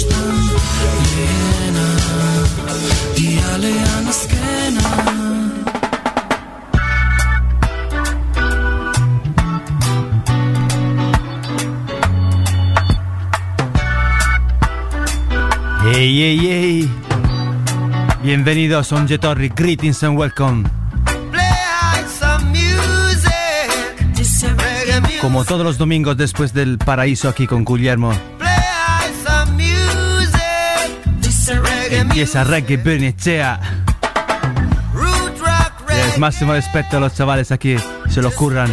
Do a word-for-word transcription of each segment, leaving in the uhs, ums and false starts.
Hey, hey, hey. Bienvenidos a Onge Torri. Greetings and welcome. Como todos los domingos después del paraíso aquí con Guillermo. Empieza Reggae Bernicea. Es máximo respeto a los chavales aquí, se lo curran.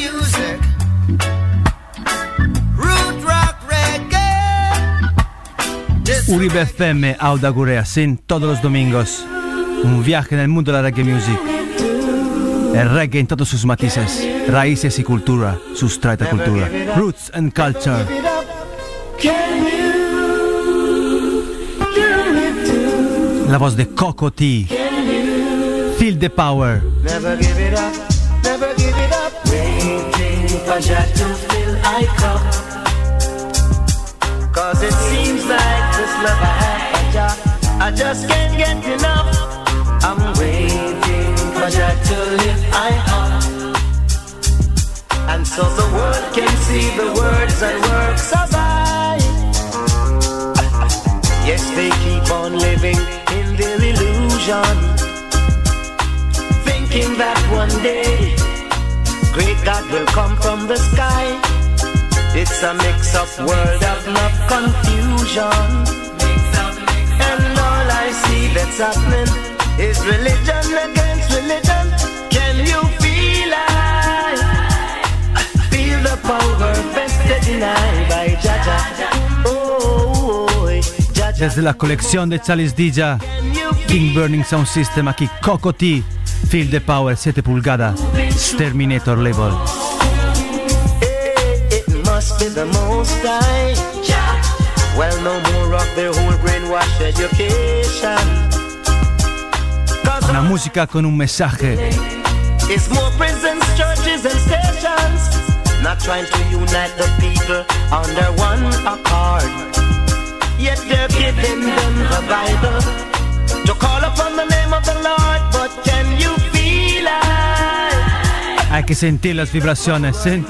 Uribe F M, Auda Gurea, sin todos los domingos. Un viaje en el mundo de la reggae music. El reggae en todos sus matices, raíces y cultura, sustraita cultura. Roots and culture. La voz de Coco T. Feel the power. Never give it up, never give it up. Waiting for Jah to fill I cup. Cause it seems like this love I have for Jah, I just can't get enough. I'm waiting for Jah to lift I up, and so the world can see the words and works of I. Yes, they keep on living in their illusion, thinking that one day great God will come from the sky. It's a mix-up world of love confusion, and all I see that's happening is religion against religion. Can you feel I? Feel the power vested in I by Jah Jah. Oh, oh, Jah Jah. Desde la colección de Charles Dija, King Burning Sound System, aquí Coco T, Feel the Power, siete pulgadas, Terminator Label. Must be the most high. Well, no more of their whole brainwash education. Una música con un mensaje. It's more prisons, churches and stations, not trying to unite the people under one accord. Yet they're giving them the Bible to call upon the name of the Lord. But can you feel it? Hay que sentir las vibraciones, ¿sí?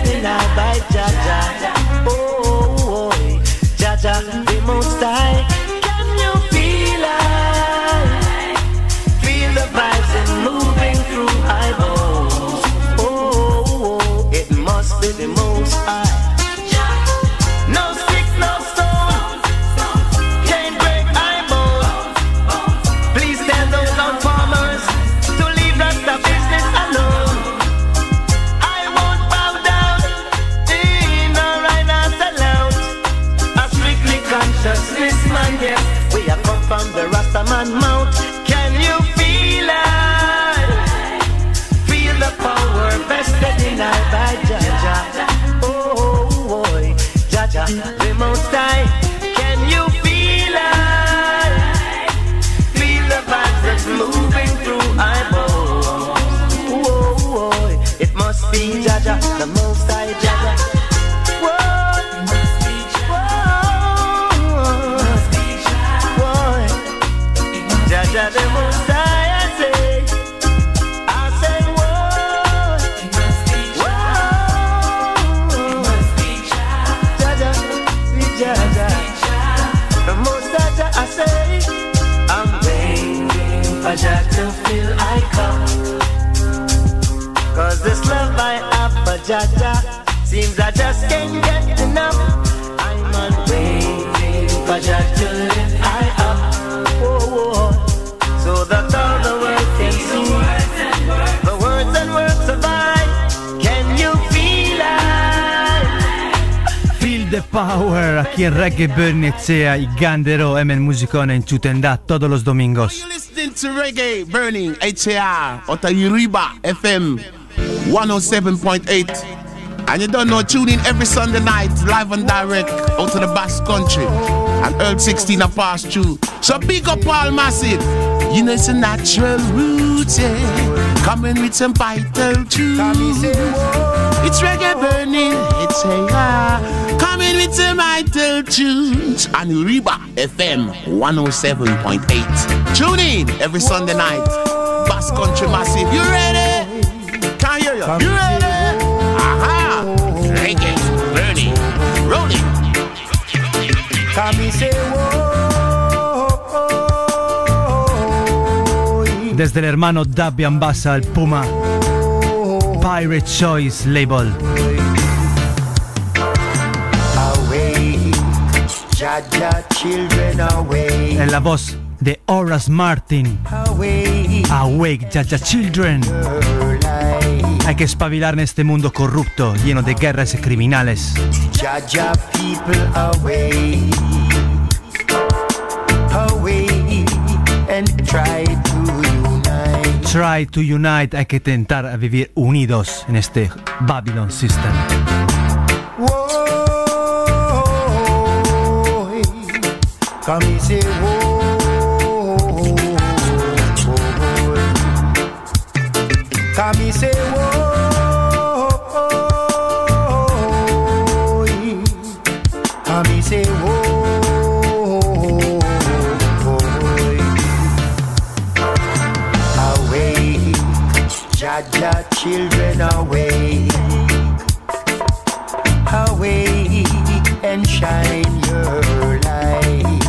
Oh, Jah Jah, the most high. Can you feel it? Feel the vibes and moving through my bones. Oh, it must be the most high. No stick, no stone can't break my bones. Please tell those young farmers to leave Rasta business alone. Consciousness man, yes, we have come from the Rastaman Mount. Can you feel it? Feel the power vested in I by Jah Jah. Oh, boy, Jah Jah, the most high. Can you feel it? Feel the vibes that's moving through my bones. Oh, boy, it must be Jah Jah, the most high Jah Jah. Jah the most high, I say, I say, whoa, it must be Jah, it must be Jah, Jah, be Jah, the most high Jah, I say, I'm waiting for Jah to fill I cup, cause this love I have for Jah Jah seems I just can't get enough. I'm on waiting for Jah to lift I up, whoa, whoa. So that all the world can see the words and works of I. Can you feel it? Feel the power, aquí en Reggae Bernicea y Gandero, M en Musicona en Chutenda todos los domingos. You're listening to Reggae Burning H A R out of Uriba F M one oh seven point eight. And you don't know, tune in every Sunday night, live and direct, out to the Basque Country. And Earl sixteen a pass through. So big up all massive. You know it's a natural root, yeah. Coming with some vital truth. It's reggae burning, it's a yeah. Coming with It's a vital tunes on Reba F M one oh seven point eight. Tune in every Sunday night. Bass Country Massive. You ready? Can't hear you. You ready? Aha! Reggae burning, rolling. Come say Desde el hermano Dabian Bassa al Puma Pirate Choice Label. away, Jaja children away, En la voz de Horace Martin. away, Awake, Jaja Children. your life. Hay que espabilar en este mundo corrupto, lleno de guerras y criminales. Jaja people away, away, and try to unite. Try to unite, hay que intentar a vivir unidos en este Babylon System. Whoa, come and say whoa, come and say whoa, come and say whoa. Awake, Jaja children awake, awake and shine your light.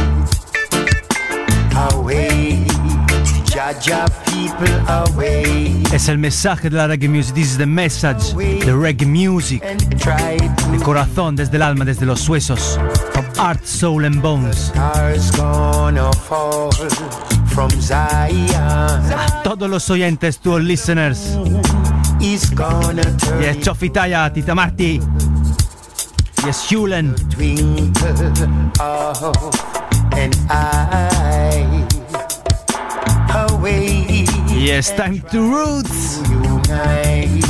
Awake, Jaja people awake, Es el mensaje de la reggae music. This is the message, the reggae music. and try to. El corazón, desde el alma, desde los huesos. From heart, soul and bones. Stars gonna fall from Zion. Todos los oyentes, todos listeners. Is gonna turn Yes, Chofitaya, Tita Marti. Yes, Hulen. twinkle of an eye. Away, Yes, time to roots. unite.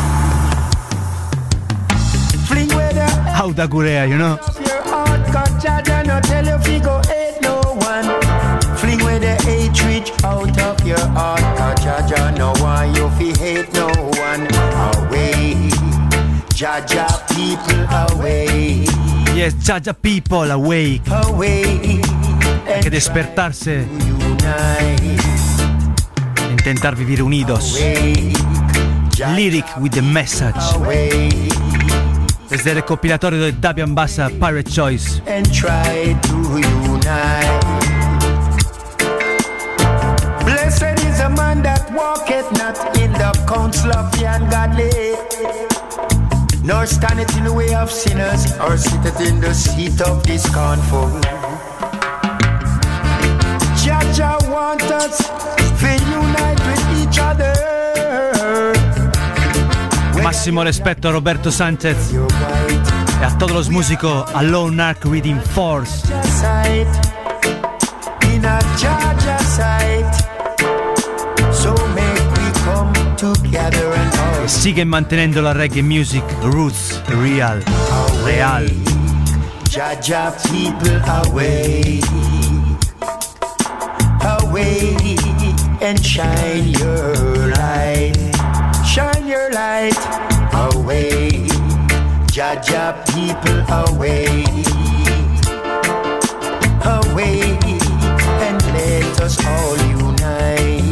Fling with the Auda Gurea, you know. your heart, cause Jaja no tell you fi go hate no one. Fling with the hatred out of your heart, cause Jaja no want you fi hate no one. Away, Jaja people away, Yes, Jaja people, awake. away, Hay que despertarse, unite. intentar vivir unidos. Away, Lyric with the message. away, Desde el recopilatorio de Dabian Bassa, Pirate Choice. and try to unite. Blessed is a man that walketh not in the counsel of the ungodly, nor standeth in the way of sinners, or sitteth in the seat of the scornful. Jaja want us to unite with each other. Massimo rispetto a Roberto Sanchez You're white, e a todos los músicos a Lone Ark Reading Force. Jaja sight, in a Jaja sight. So make we come together and all Siguen mantenendo la reggae music roots real, real. Jaja people away, away and shine your light, shine your light away, Jaja people away, away and let us all unite.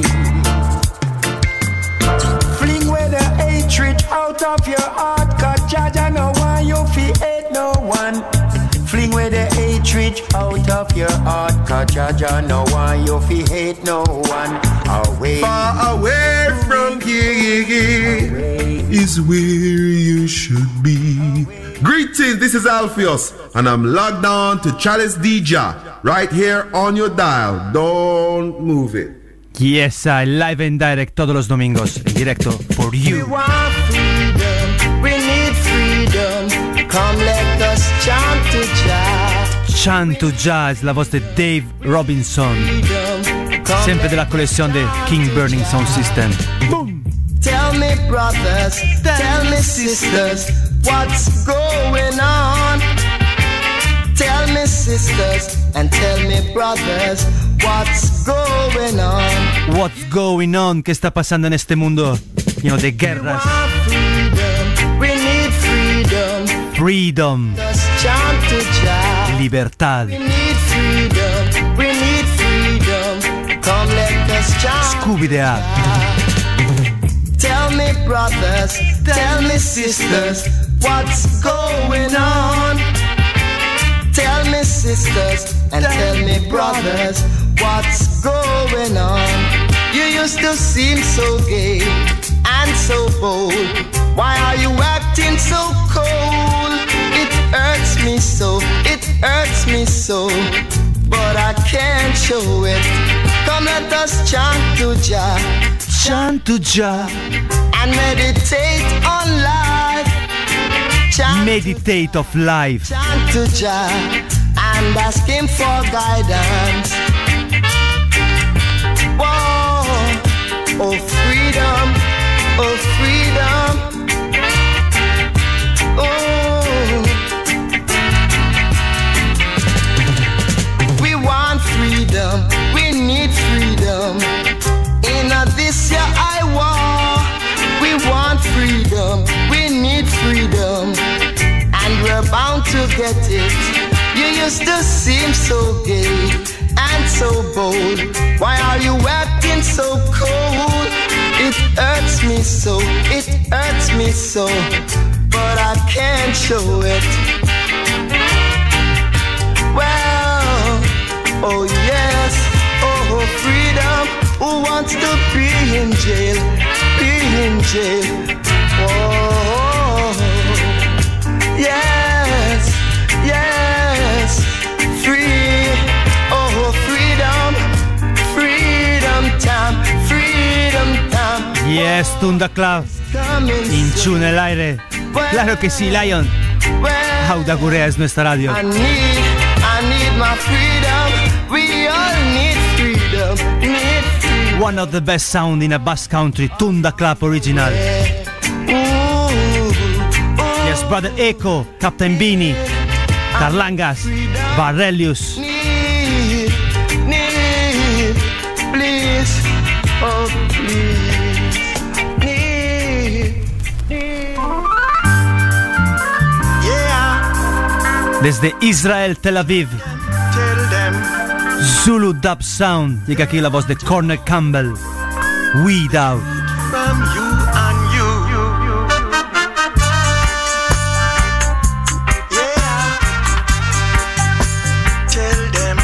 Fling away the hatred out of your heart, cause Jaja no want you fi hate no one. Fling away the hatred out of your heart, cause Jaja no want you fi hate no one. Away, Far away from here is where you should be. Greetings, this is Alpheus, and I'm logged on to Chalice D J right here on your dial. Don't move it. Yes, I live and direct todos los domingos en directo for we you. want freedom, we need freedom. Come let us chant to Jah. Chant to Jazz, la voz de Dave Robinson, Freedom, come sempre della collezione de King Burning Sound System. Tell me brothers, tell me sisters, what's going on? Tell me sisters and tell me brothers, what's going on? What's going on? ¿Qué está pasando en este mundo lleno de We guerras? want freedom, we need freedom. Freedom. Just chant to Jah. Libertad. We need freedom, we need freedom. Come let us chant. Scooby-Doo. Tell me brothers, tell me sisters, what's going on? Tell me sisters and tell me brothers, what's going on? You used to seem so gay and so bold. Why are you acting so cold? It hurts me so, it hurts me so, but I can't show it. Come let us chant to Jah, Chant to Jah. and meditate on life. Chant, Meditate of life. chant to Jah and ask Him for guidance. Whoa, oh freedom, oh freedom, oh. We want freedom, we need freedom. In a this year I war, we want freedom, we need freedom, and we're bound to get it. You used to seem so gay and so bold. Why are you acting so cold? It hurts me so, it hurts me so, but I can't show it. Well, oh yes, oh freedom. Who wants to be in jail, be in jail? Oh, yes, yes, free, oh freedom, freedom time, freedom time. Yes, Tunda Club. Coming Inchu en el aire. Claro que sí, Lion. well, Auda Gurea es nuestra radio. I need, I need my freedom. We all need freedom, need freedom. One of the best sound in a bass country, Tunda Club original. Ooh, ooh, Yes, Brother Echo, Captain Beanie, Carlangas, Barrelius. need, need, please, oh please, need, need. Yeah, Desde Israel, Tel Aviv, tell them. Zulu Dub Sound. Llega aquí la voz de Cornel Campbell. Weed Out. From you and you, yeah. Tell them.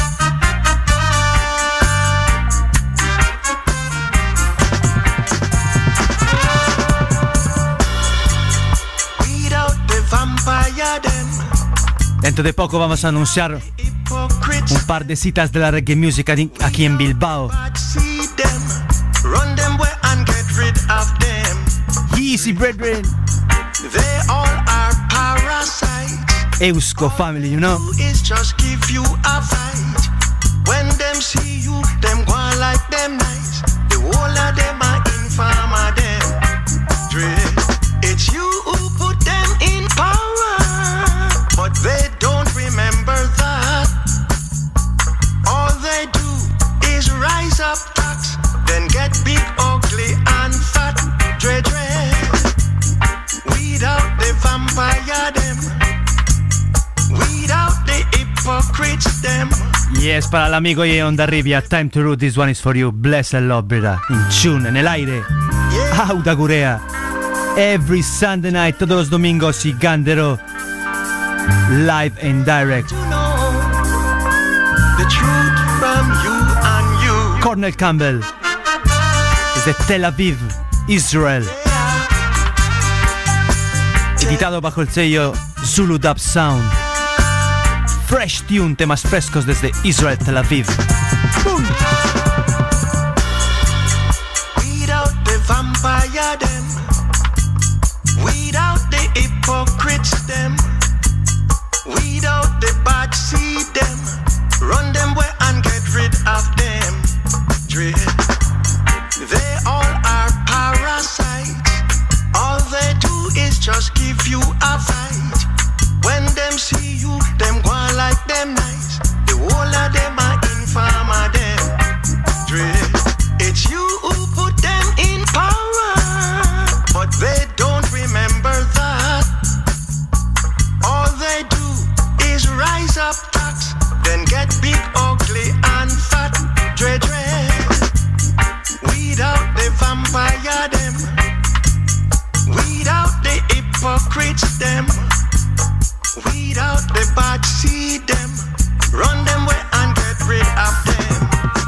Weed out the vampire them. Dentro de poco vamos a anunciar Hypocrites. un par de citas de la reggae music aquí en Bilbao. See them. Run them where and get rid of them. Easy, brethren. They all are parasites. Eusko family, you know. Who is just give you a fight. When them see you, them go like them nice. The whole of them are informer them. Dre, it's you who put them in power, but they don't remember that. All they do is rise up tax, then get big, ugly, and fat. Dre, dre, weed out the vampire them. Weed out the hypocrites them. Yes, para el amigo y Onda Rivia. Time to root, this one is for you. Bless and love, brother. In tune, en el aire. Yeah. Auda Gurea. Every Sunday night, todos los domingos y Gandero. Live and direct. To know the truth from you and you. Cornel Campbell. Desde Tel Aviv, Israel. Editado bajo el sello Zulu Dub Sound. Fresh tune, temas frescos desde Israel, Tel Aviv. Boom. Weed out the vampire them. Weed out the hypocrites them. Weed out the bad seed them. Run them where and get rid of them. Dread. They all are parasites. All they do is just give you a fight. When them see you, them go like them nice. The whole of them are informer them. Dread. It's you who put them in power, but they don't remember that. All they do get big, ugly, and fat, dre dre. Weed out the vampire them. Weed out the hypocrites them. Weed out the bad seed them. Run them away and get rid of them.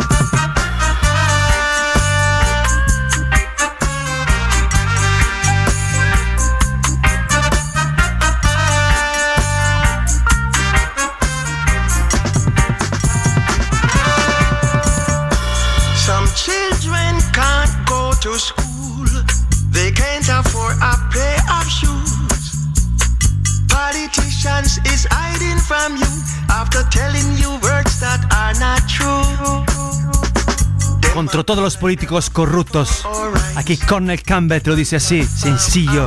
Some children can't go to school. They can't afford a pair of shoes. Politicians is hiding from you after telling you words that are not true. Contro todos los políticos corruptos. Aquí Cornel Campbell te lo dice así, sencillo.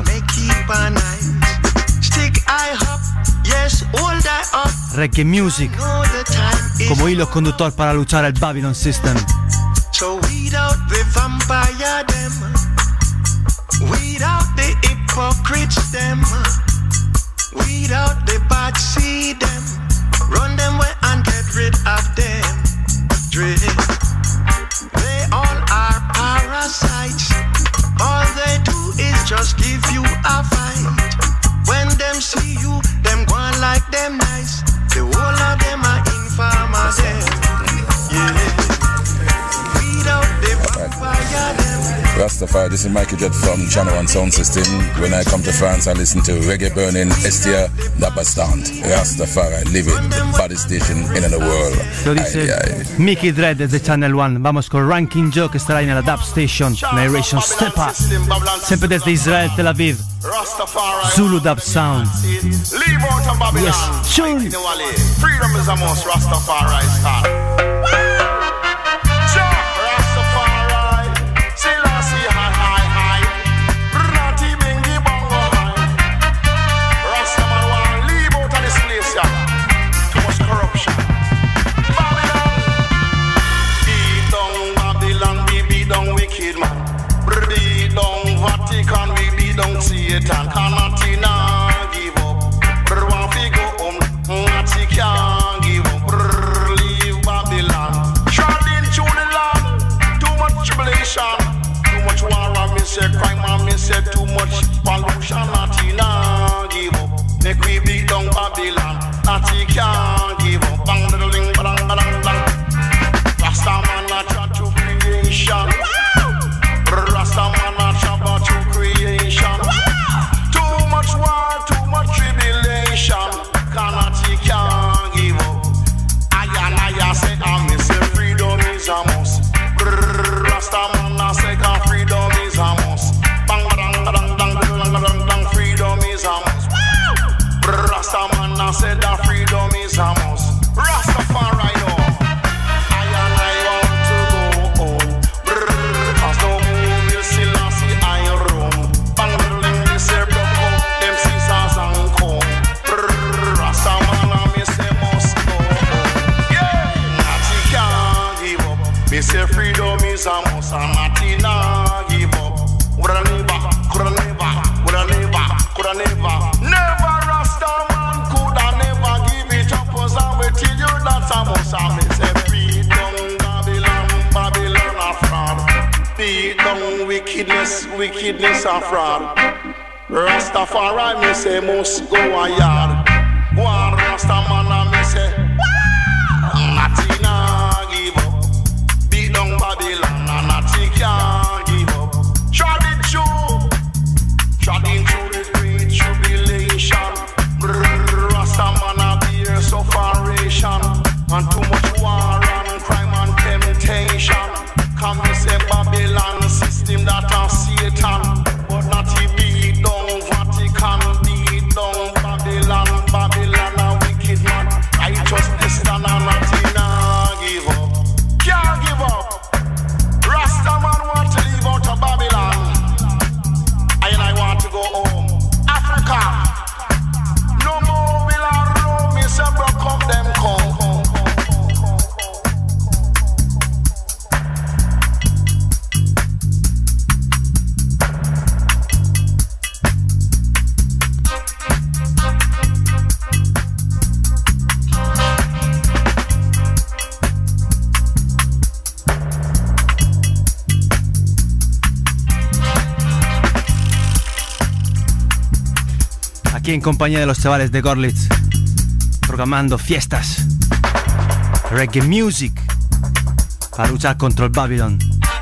Reggae music como hilo conductor para luchar el Babylon System. So weed out the vampire them. Weed out the hypocrites them. Weed out the bad seed them. Run them away and get rid of them. Dread. They all are parasites. All they do is just give you a fight. When them see you, them go on like them nice. The whole of them are informers. Yeah. Weed out the vampire them. Rastafari, this is Michael Jet from Channel One Sound System. When I come to France, I listen to Reggae Burning, Estia, Dabastand. Rastafari, live it, body station in the world. Lo dice Mickey Dread desde Channel One. Vamos con Ranking Joe che starà nella Dub Station, Narration Steppa, sempre desde Israel, Tel Aviv. Zulu Dub Sound. Yes, tune. Freedom is the most Rastafari style. Satan cannot give up. Brr, one figure um, Nazi can't give up. Brr, leave Babylon. Traveling through the land, too much tribulation, too much war and me say crime and me say too much pollution. Nazi nah give up. Make we beat down Babylon. Nazi can't give up. Bang, bang, bang, bang, bang. Rasta man a try to creation. Brr, Rasta man a try to creation. War, too much tribulation. Cannot he can't give up. I and I say I miss freedom is a must. Rasta man I say freedom is a must. Bang bang bang bang bang bang bang. Freedom is a must. Rasta man I say that freedom is a must. Rastafari no. I and I want to go home. Cause no move you still see I roam. Bang bang me say bro. Me say freedom is a must and nothing nah give up. Woulda never, coulda never, woulda never, coulda never. Never Rasta man coulda never give it up. Cause I will tell you that's a must. And me say freedom, Babylon, Babylon a fraud. Beat down wickedness, wickedness a fraud. Rastafari me say must go a yard. Go on Rasta man and me say nothing nah give up. Babylon and nothing can't give up. Treading through, treading through the great tribulation. Rasta man a bear sufferation, and too much war and crime and temptation. Come me say Babylon system that a Satan, but not he beat down Vatican, beat down Babylon, Babylon a wicked man. aquí en compañía de los chavales de Gorlitz, programando fiestas, reggae music, para luchar contra el Babylon.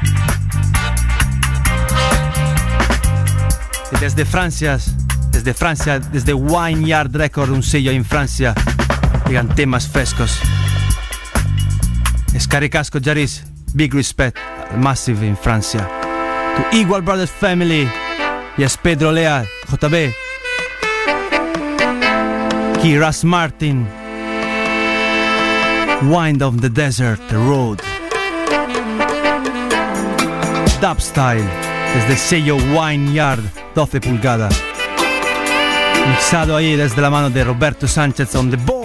Y desde Francia, desde Francia, desde Wine Yard Record, un sello en Francia, llegan temas frescos. Scaricasco Jaris, big respect, massive en Francia. To Igual Brothers Family, yes, Pedro Lea, J B, Kiras Martin, Wind of the Desert, The Road, Dub Style, desde el sello Wine Yard, doce pulgadas, mixado ahí desde la mano de Roberto Sánchez on the ball.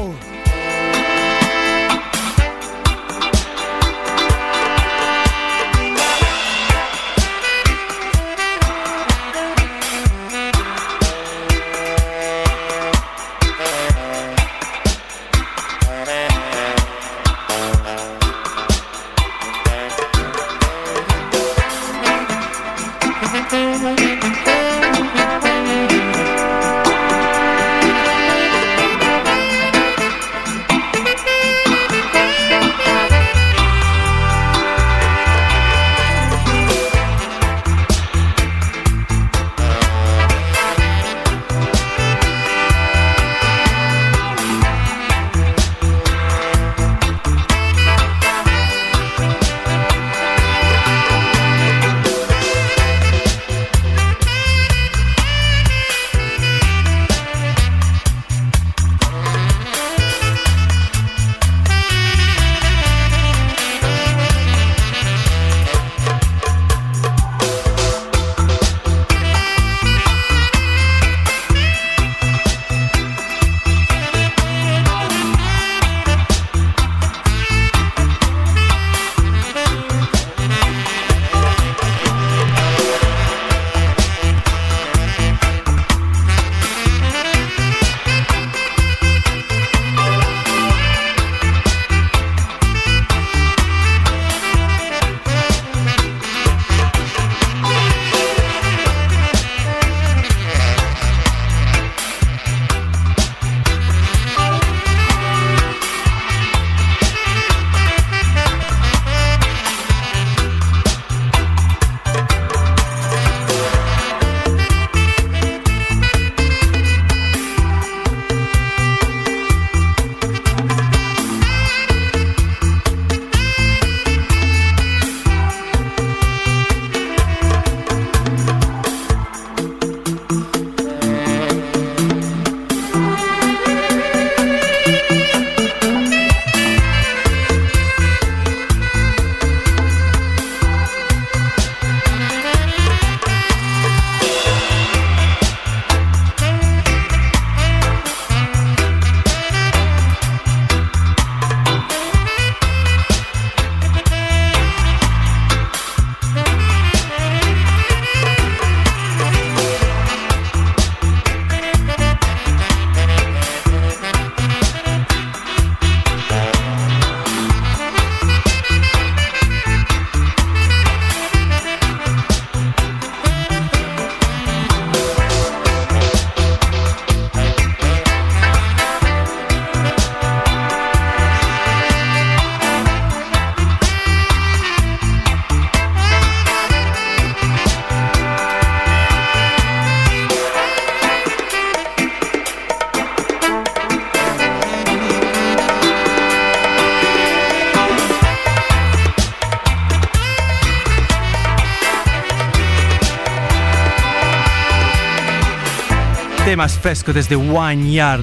Temas frescos desde Wine Yard.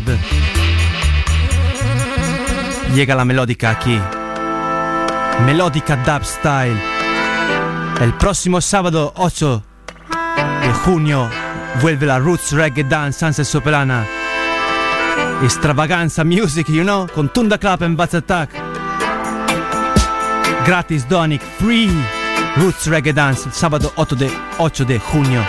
Llega la melódica aquí. Melódica Dub Style. El próximo sábado ocho de junio vuelve la Roots Reggae Dance Sunset Sopelana. Extravaganza Music, you know, con Tunda Club en Bats Attack. Gratis Donic, free Roots Reggae Dance, sábado ocho de junio.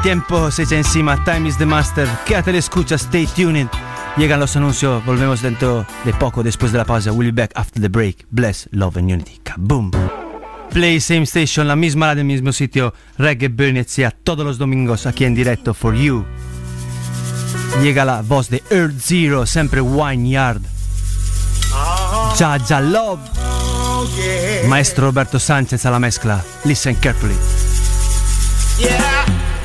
tiempo se echa encima. Time is the master. Quédate la escucha, stay tuned. Llegan los anuncios, volvemos dentro de poco después de la pausa. We'll be back after the break. Bless, love and unity. Kaboom. Play same station, la misma radio, el mismo sitio. Reggae Burn It, sea todos los domingos aquí en directo for you. Llega la voz de Earth Zero, sempre Wineyard. Jah Jah Love. Maestro Roberto Sanchez alla mezcla. Listen carefully. Yeah.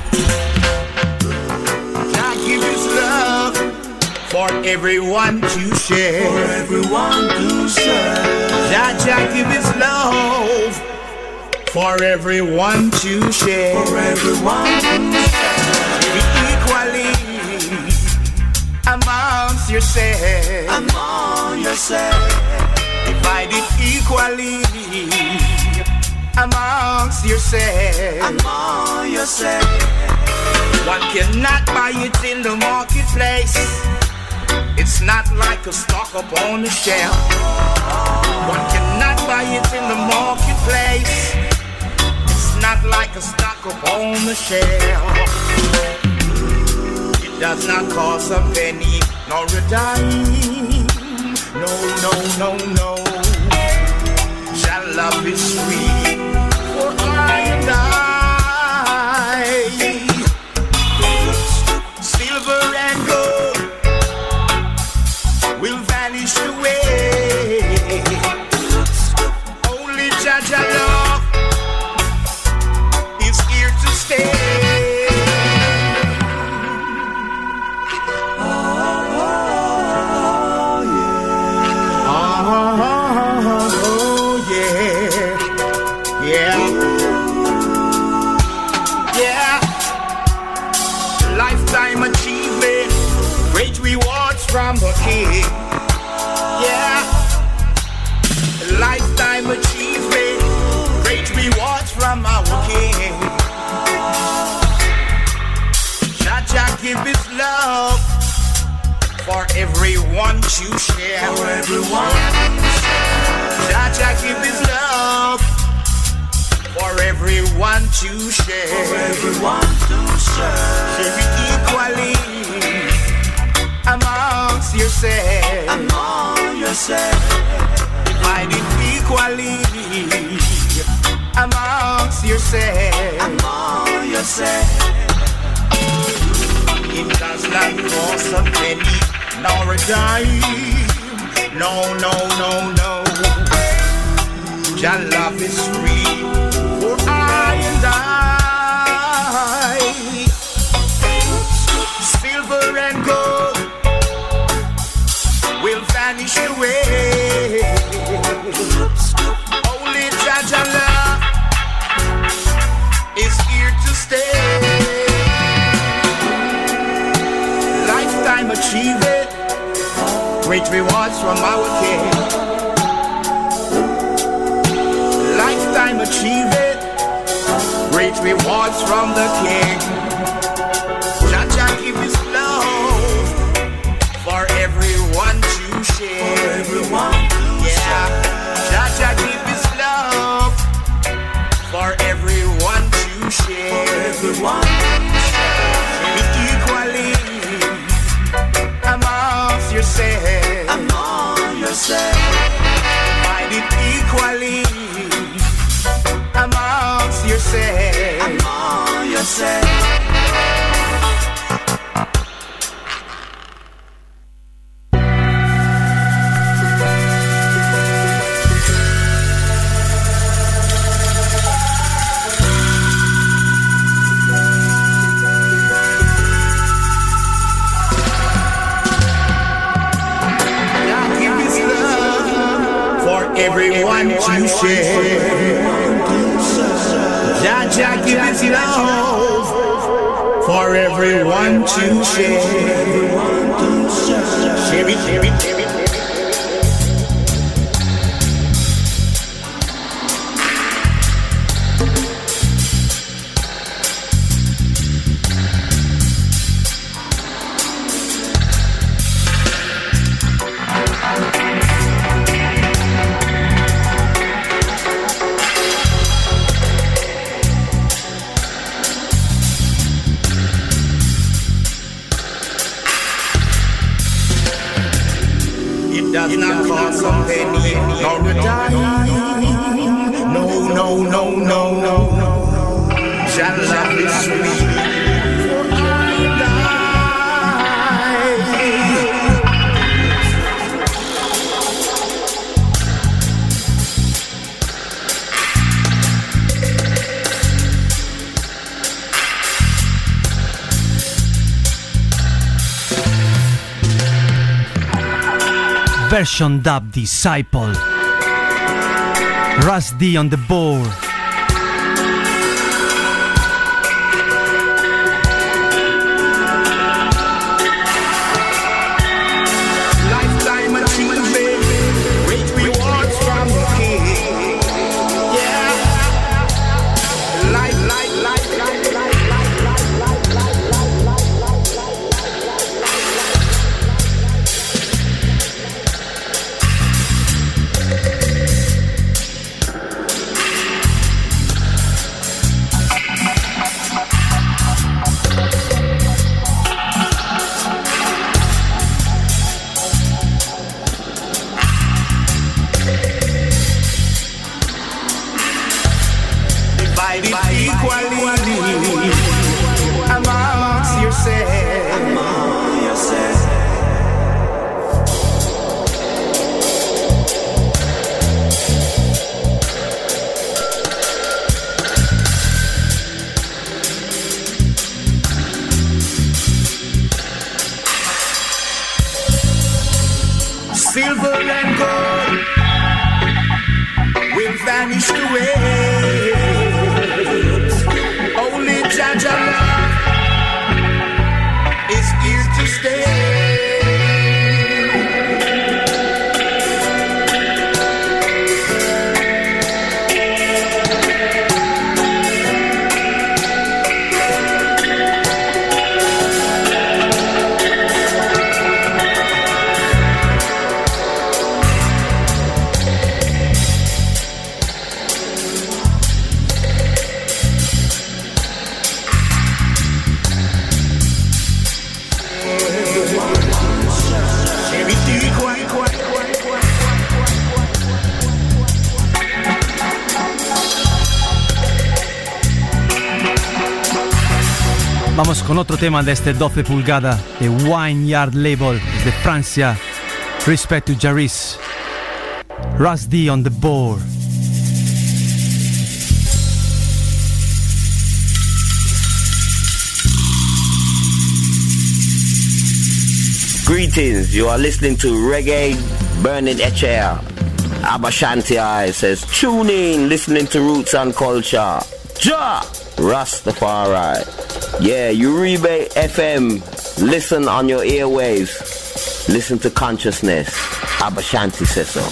Jah give His love for everyone to share. For everyone to share. Jah Jah give His love for everyone to share. For everyone to share. Equally amongst yourselves. Among yourselves. Divide it equally amongst yourselves. Among yourselves. One cannot buy it in the marketplace. It's not like a stock up on the shelf. One cannot buy it in the marketplace. It's not like a stock up on the shelf. It does not cost a penny nor a dime. No, no, no, no. Shall love is free for I and I. Silver and gold will vanish away. Only Jah Jah love is here to stay. From the King, yeah. Lifetime achievement, great rewards from our King. Jah Jah give His love for everyone to share. For everyone. Jah Jah give His love for everyone to share. For everyone to share. Share it equally amongst yourselves. Among yourselves. Divide it equally amongst yourselves. Among yourselves. It does not cost a penny nor a dime. No, no, no, no. Jah love is free for I and I. Silver and gold will vanish away. Only Jah Jah love is here to stay. Lifetime achievement, great rewards from our King. Lifetime achievement, great rewards from the King. Jah Jah give His love for everyone to share. For everyone to yeah. share. Jah Jah give His love for everyone to share. For everyone to share. It equally amongst yourselves. Among yourselves. Find it equally amongst yourselves. Among yourselves. Everyone to share. Jah Jah give His love for everyone to share. Share it, share it, share it. Version Dub Disciple. Russ D on the board. Lifetime achievement, great rewards from the King. Yeah. Life, life, life, life, life, life, life, life, life, life, life, equality amongst yourselves. Among yourselves. Silver and gold will vanish away. Jaja love is here to stay. Vamos con otro tema de este doce pulgada de Wineyard Label de Francia. Respect to Jaris. Russ D on the board. Greetings, you are listening to Reggae Burning H A. Abashanti I says, tune in, listening to Roots and Culture. Ja! Rastafari. Yeah, Uribe F M. Listen on your airwaves. Listen to consciousness. Abashanti says so.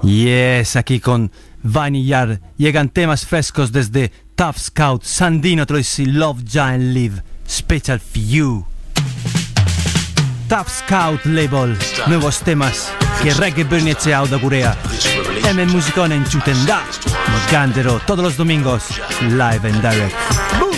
Yes, aquí con Vanillar llegan temas frescos desde Tough Scout, Sandino Troisi, Love Giant Live, Special for You. Tough Scout Label, nuevos temas que Reggae Burning H A da Corea. M Musicone en Chutenda, Gandero, todos los domingos, live and direct. Boom.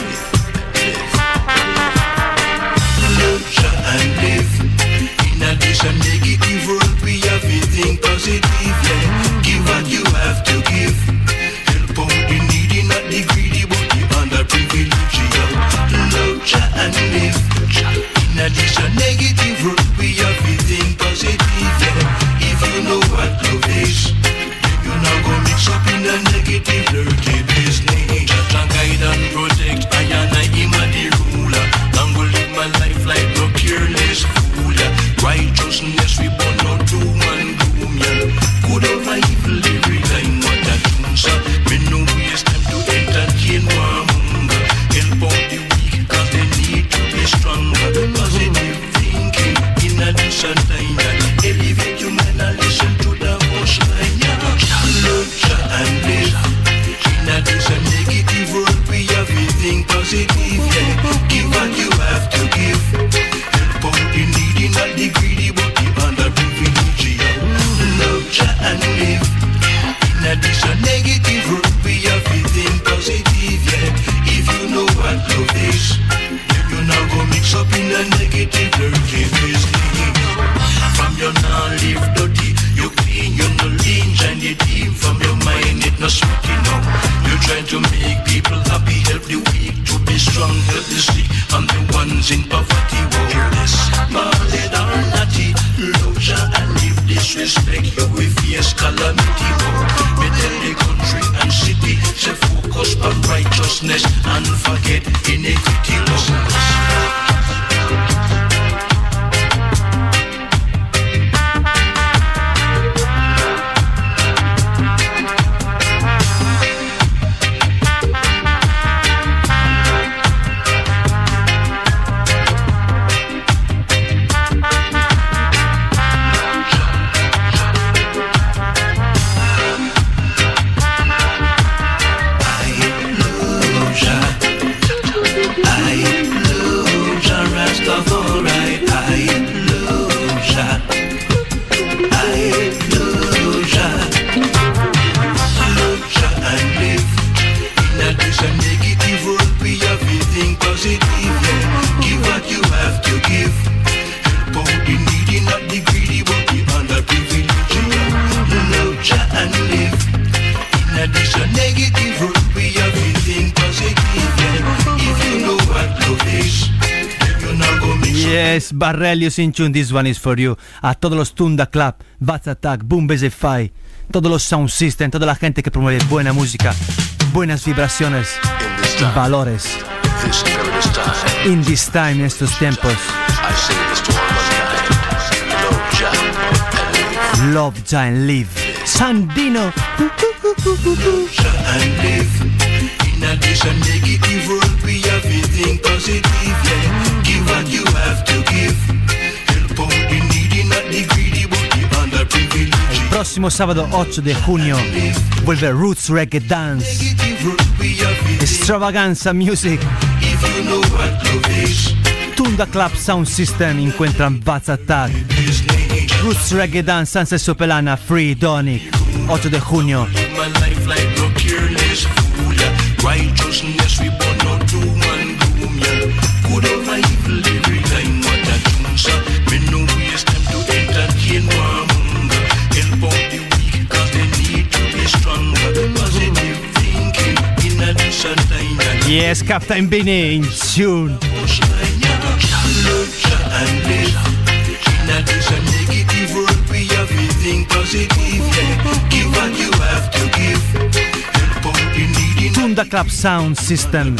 Negative world, we have to think positive, yeah. Give what you have to give. Help out the needy, not the greedy, but the underprivileged, yeah. Love, chat and live. In addition, negative world, we have to think positive, yeah. If you know what love is, then you're not gonna mix up in a negative, dirty business. Just and guide and protect, I and I am the ruler. I'm gonna live my life like no careless fool, yeah. Righteousness we born out to one doom, yeah. Good over evil every time what that tunes up. Me no waste time to entertain one hunger. Help out the weak cause they need to be stronger. Positive thinking in a decent time, yeah. Elevate your mind and listen to the voice line, yeah. Love, chat and live. In a decent negative world we have to think positive, yeah. Give what you have to give. Help out the needy, not the greedy, but the underprivileged, yeah. Love, chat and live. In addition, negative world, we have to think positive, yeah. If you know what love is, then you're not gonna mix up in a negative, dirty business. From your now live dirty, you clean, you no lean, and the team from your mind, it no smoking now. You're trying to make people happy, help the weak to be strong, help the sick, and the ones in poverty, worthless. Marley or natty, love and live disrespect, you will face calamity. Me tell the country and city, say focus on righteousness and forget iniquity laws. Yes, Barrelius in tune, this one is for you. A todos los Tunda Club, Vaz Attack, Boom Base Fi, todos los Sound System, toda la gente que promueve buena música, buenas vibraciones, valores. In this time, en estos tiempos. Love Giant Live. Sandino. In addition, negative world, we have to think positive, yeah. Give what you have to give. Help out the needy, not the greedy, but the underprivileged. El próximo sábado ocho de junio vuelve Roots Reggae Dance. Extravaganza Music. Tunda Club Sound System encuentran Vaz Attack. Roots Reggae Dance, Sunset Sopelana, Free Donic. ocho de junio. Righteousness we born out to one doom, yeah. Good over evil every time what that tunes up. Me no waste time to entertain one hunger. Help out the weak cause they need to be stronger. Positive thinking in a decent time, yeah. Yes, Captain Benny in tune. In a decent negative world we have to think positive, yeah. Give what you have to give. Tunda Club Sound System,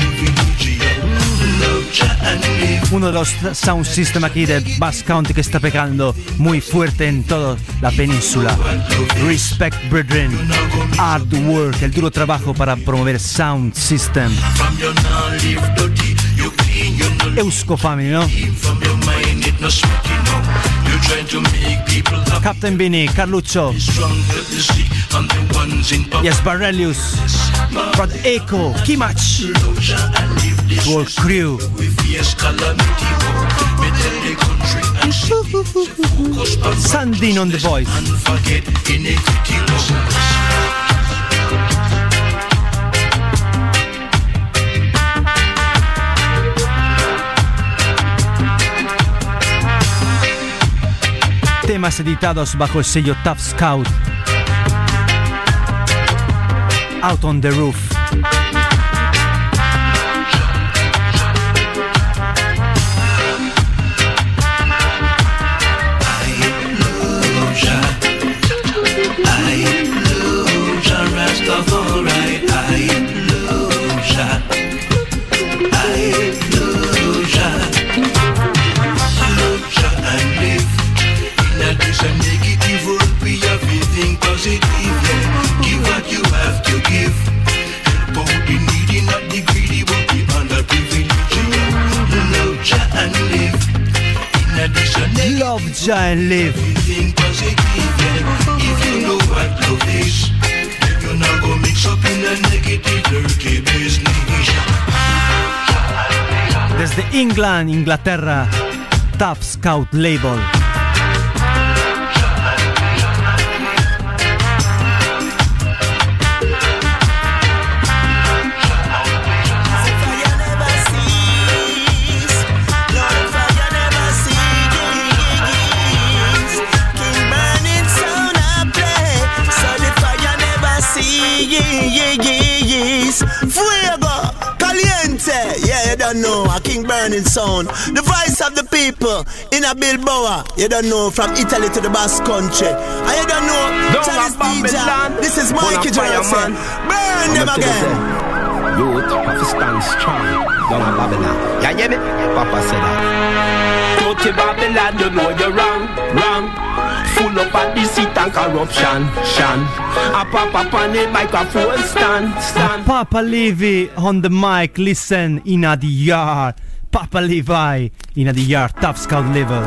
uno de los sound system aquí de Bass County que está pegando muy fuerte en toda la península. Respect brethren, hard work, el duro trabajo para promover sound system. You clean, you know. Eusko Family, no? From your mind, it no smoking now. You're trying to make people happy. Captain Bini, Carluccio. Strong, helplessly, and the ones in power. Yes, Barelius. Brad Echo, Kimach. To all crew. Sandin on the voice. Temas editados bajo el sello Tough Scout. Out on the Roof. Love Jah and live. If you know what love is, then you're not gonna mix up in a negative, dirty business. Desde England, Inglaterra, Tough Scout label. Fuego, caliente, yeah, you don't know, a King Burning sound. The voice of the people in a Bilboa, you don't know, from Italy to the Basque Country. And you don't know, Charles D J, this is Mikey Johnson. Burn them again. Youth, have to stand strong, down in Babylon. Yeah, yeah, me? Papa said that. Go to Babylon, you know you're wrong, wrong. Full up of deceit and corruption, shan. A Papa on the microphone stand, stand. Papa Levi on the mic, listen in a the yard. Papa Levi in a the yard, Tough Scout level.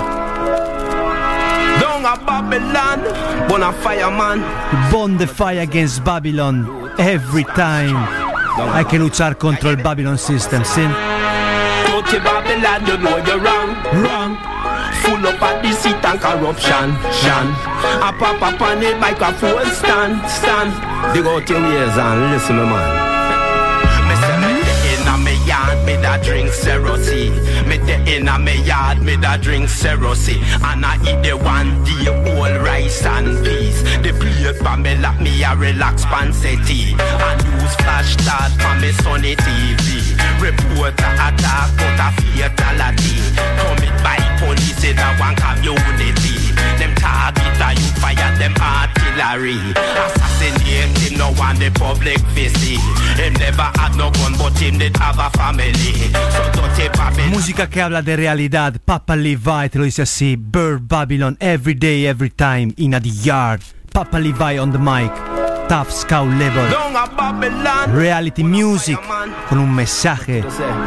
Down a Babylon, burn a fireman. Burn the fire against Babylon every time. Hay que luchar contra el Babylon system, sin? Go to Babylon, you know you're wrong, wrong. Full up of deceit and corruption, shan. A Papa on the microphone stand, stand. Dig out your ears and listen, my man. Me say me the inna me yard, me da drink Cerosi. Me the inna me yard, me da drink Cerosi. And I eat the one day whole rice and peas. The plate for me lock me a relax panseti. And use flash start for me Sunny T V. Reporter attack but a fatality. Commit by police in a one community. Them target a you fire them artillery. Assassinate him no one the public face see. Him never had no gun but him did have a family. So don't take Babylon. Música que habla de realidad. Papa Levi te lo dice así. Burn Babylon every day, every time in a the yard. Papa Levi on the mic. Tough Scout level. Reality music con un mensaje.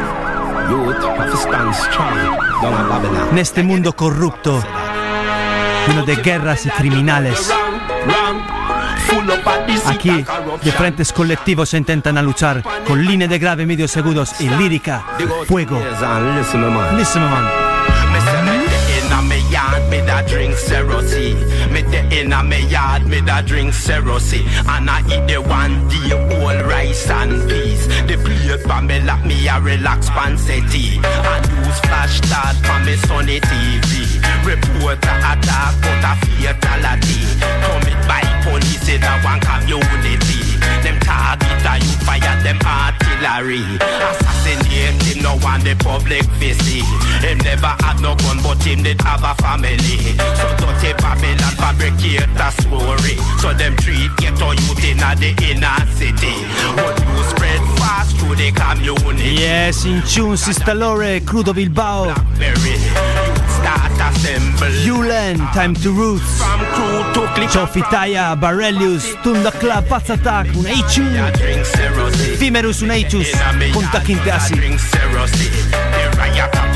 En este mundo corrupto, lleno de guerras y criminales, aquí diferentes colectivos se intentan a luchar con líneas de grave, medios agudos y lírica de fuego. Listen, man. Me yard, me da drink Cerosi. Me the inna me yard, me da drink Cerosi. And I eat the one day whole rice and peas. The plate for me lock me a relax panseti. And use flash start for me Sunny T V. Reporter attack but a fatality. Commit by police in a one community. Them target a you fire them artillery. Assassinate him no one the public face see. Him never had no gun but him did have a family. So don't take Babylon fabricate a story. So them treat ghetto youth in the inner city. But you spread fast through the community. Yes, in tune Sister Lore, Crudo Bilbao. Blackberry, start assemble. Yulen, Time to Roots. From crew to click. Chofitaya, Barelius, Tunda Club, Paz Attack, un Eichu. Fimerus, un Eichus, Conta Quinteasi.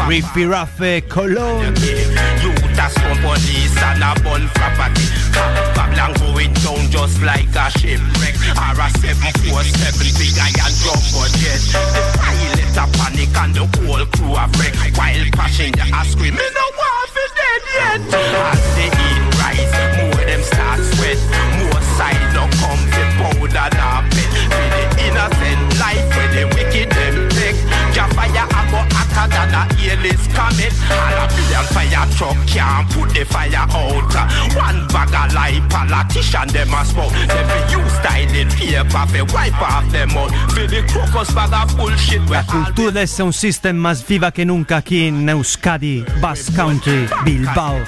Riffy Raffe, Cologne. You a stone police and a bun property. Babylon going down just like a shipwreck. Or a seven four seven big iron jumbo jet. The pilot a panic and the whole crew a wreck. While crashing they a scream, me no want fi dead yet. As they eat rice, more them start sweat. More side no come fi powder na pet. For the innocent life where the wicked them take. Your fire a go hotter than a airless comet. All a billion fire truck can't put the fire out. One bag of life politician them a smoke. Them fi use styling paper fi wipe off them out. For the crocus bag of bullshit. La cultura del sound system más viva que nunca aquí en Euskadi, Basque Country, Bilbao.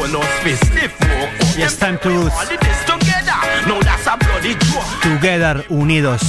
Yes, time to roots. Together, unidos.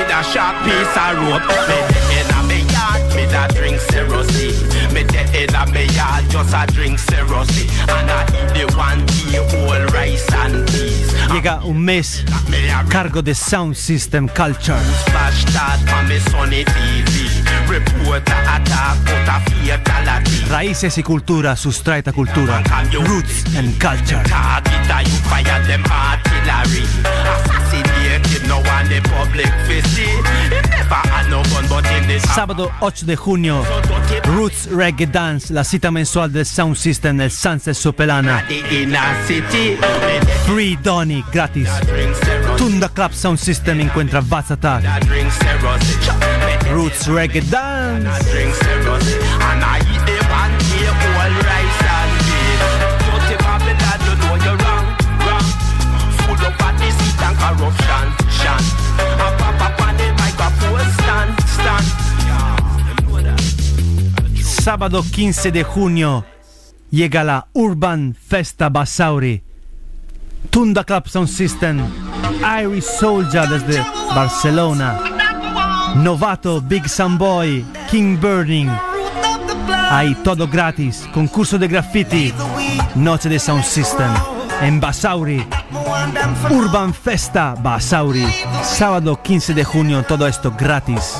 Me da drink seriously. Me de inna me yard just a drink seriously. And I eat the one tea whole rice and peas. Llega un mes cargo de Sound System Culture. Splash start on me Sunny T V. Reporter attack out a fatality. Raíces y cultura, sustraita cultura. Roots and Culture. Target a you fire them artillery. Assassinated no one the public visit. It never had no gun but in this. Sábado ocho de junio, Roots Reggae Dance, la cita mensual del Sound System nel Sunset Sopelana. Free Donny, gratis. Tunda Club Sound System encuentra Vaz Attack. Roots Reggae Dance. Sábado quince de junio llega la Urban Festa Basauri. Tunda Club Sound System, Irish Soldier desde Barcelona, Novato, Big Sun Boy, King Burning. Hay todo gratis, concurso de graffiti, noche de Sound System en Basauri. Urban Festa Basauri, sábado quince de junio, todo esto gratis.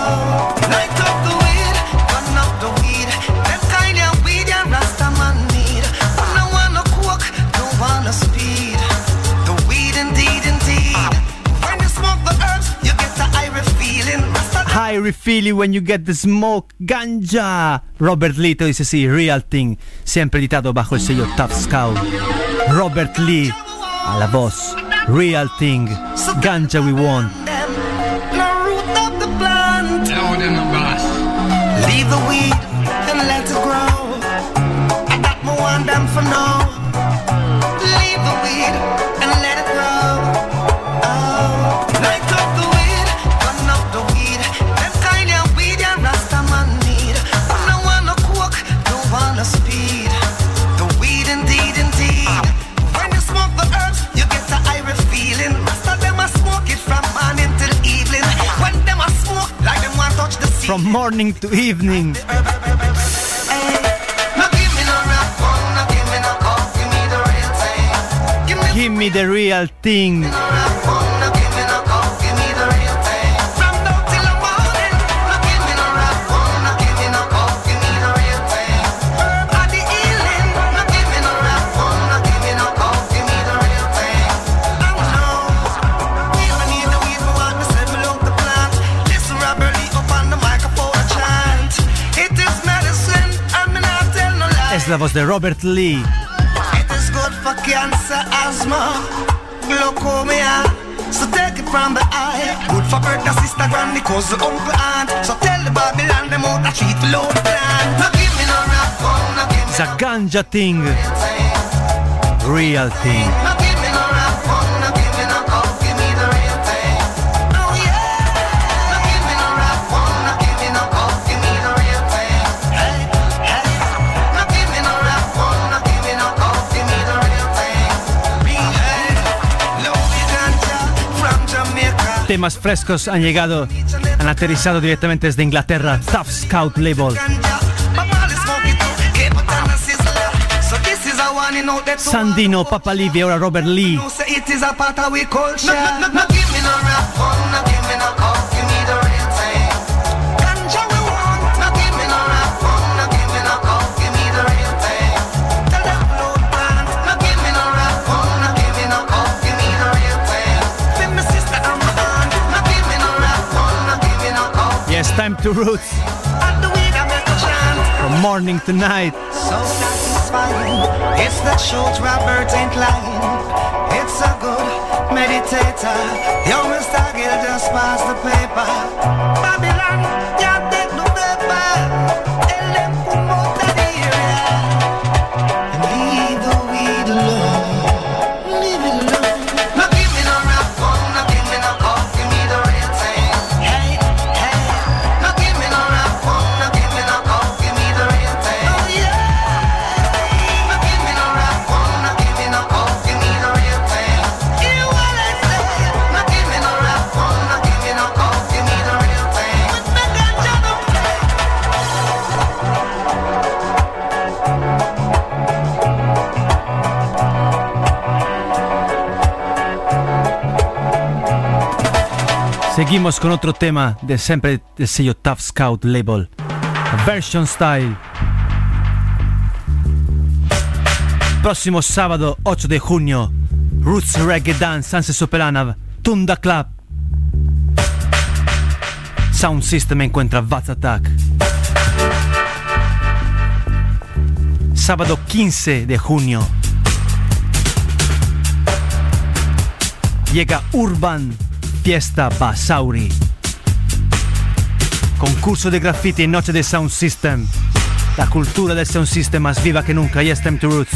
I refeel you when you get the smoke ganja. Robert Lee te dice sí, Real Thing, siempre editado bajo el sello Tough Scout. Robert Lee a la voz, Real Thing, Ganja we want. Leave the weed and let it grow. I got more on them for now. Leave the weed and let it grow. Oh, light up the weed, burn up the weed. That kind of weed and Rasta man need. I don't want no coke, don't want no speed. The weed indeed, indeed. When you smoke the herbs, you get the iris feeling. Rasta them a smoke it from morning till evening. When them a smoke, like them want touch the sea. From morning to evening. Give me the real thing. Es la voz de Robert Lee. For cancer, asthma, glaucoma. So take it from the eye. Good for birth, sister, granny, cousin, uncle, aunt. So tell the Babylon them out a treat low plant. Now give me no rap, now give me It's a ganja thing. Real thing. Now give me no rap, now give me no coke, give me the real thing. Oh yeah. Now give me no rap, now give me no coke, give me the real thing. Hey, hey. Now give me no rap, now give me no coke, give me the real thing. Real, hey. Low ganja from Jamaica. Temas frescos han llegado, han aterrizado directamente desde Inglaterra. Tough Scout Label. Sandino, Papa Livia, ahora Robert Lee. to Roots. From morning to night. So satisfying. It's the truth, Robert ain't lying. It's a good meditator. Yo, Mister Gill, just pass the paper. Babylon, yeah, take the paper. Tell them come out of the area. And leave the weed alone. Leave it alone. No give me no rap phone, no give me no call, give me the real thing. Hey, hey. No give me no rap phone, no give me no call, give me the real thing. Oh yeah. No give me no rap phone, no give me no call, give me the real thing. Hear what I say. No give me no rap phone, no give me no call, give me the real thing. With the ganja don't play. Seguimos con otro tema de siempre del sello Tough Scout Label, Version Style. Próximo sábado ocho de junio, Roots Reggae Dance Sanse Sopelana, Tunda Club. Sound System encuentra Vaz Attack. Sábado quince de junio llega Urban Fiesta Basauri. Concurso de graffiti en noche de Sound System. La cultura del Sound System más viva que nunca. Yes, time to Roots.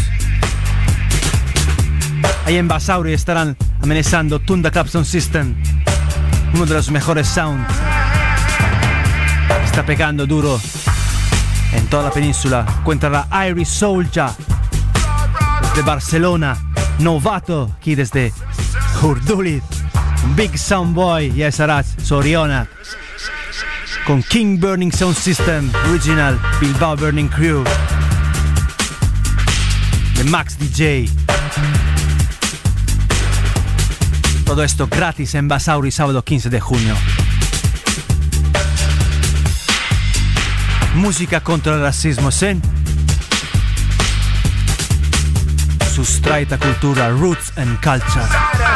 Ahí en Basauri estarán amenazando Tunda Club Sound System, uno de los mejores sound. Está pegando duro en toda la península. Encontrará Iris Soulja de Barcelona, novato aquí desde Urduliz, Big Sound Boy y Sarat Soriona, con King Burning Sound System Original, Bilbao Burning Crew de Max D J. Todo esto gratis en Basauri, sábado quince de junio. Música contra el racismo, ¿sí? Sustraita cultura, roots and culture.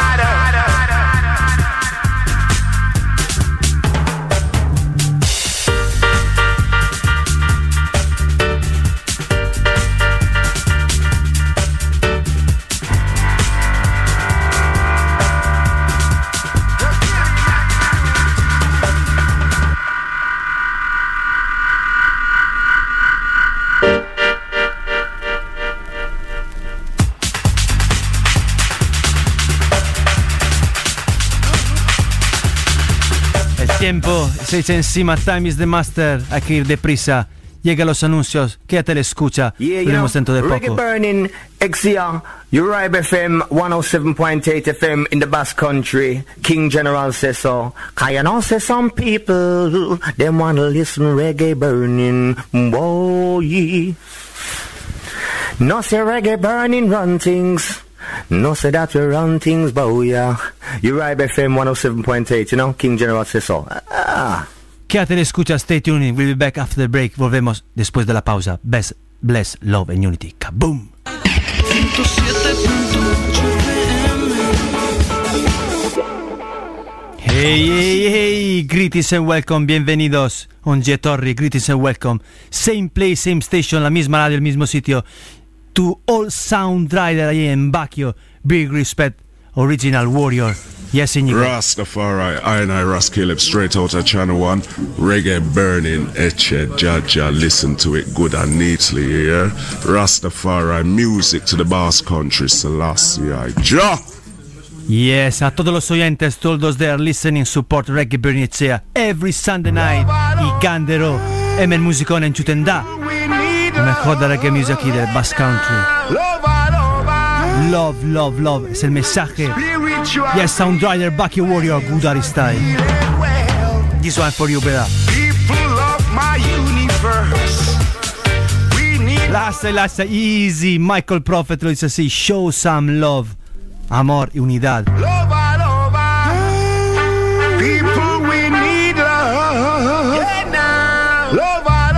Tiempo, se dice encima, time is the master, hay que ir deprisa. Llega los anuncios, quédate la escucha, yeah, veremos dentro de Reggae poco. Burning, X R, Uribe F M, one oh seven point eight F M in the Basque Country. King General says so. Cause you know say some people, them wanna listen Reggae Burning, boy. No say Reggae Burning run things. No say that we run things, but yeah. Uribe F M one oh seven point eight, you know, King General says so. Ah. Quédate la escucha, stay tuned, we'll be back after the break. Volvemos después de la pausa. Best, bless, love and unity. Kaboom! Hey, hey, hey, greetings and welcome, bienvenidos. Ongie Torri, greetings and welcome. Same place, same station, la misma radio, el mismo sitio. To all Sound Rider ahí en Baquio. Big respect, Original Warrior. Yes, Inigo. Rastafari, I and I, Ras Caleb, straight out of Channel one. Reggae Burning, Eche, Jaja, listen to it good and neatly, yeah? Rastafari, music to the Basque Country, Selassie, Ja! Yes, a todos los oyentes, todos los there listening, support Reggae Burning Echea every Sunday night. Y Gandero, Emen Musicone en Chutendá. Mejor de reggae music aquí del Basque Country. Love, love, love, es el mensaje. Yes, Sound Rider, Bucky Warrior, good Ari style. This one for you, brother. Lasta, lasta, easy. Michael Prophet lo dice así: show some love, amor y unidad. People, we need love. Yeah, now. Love all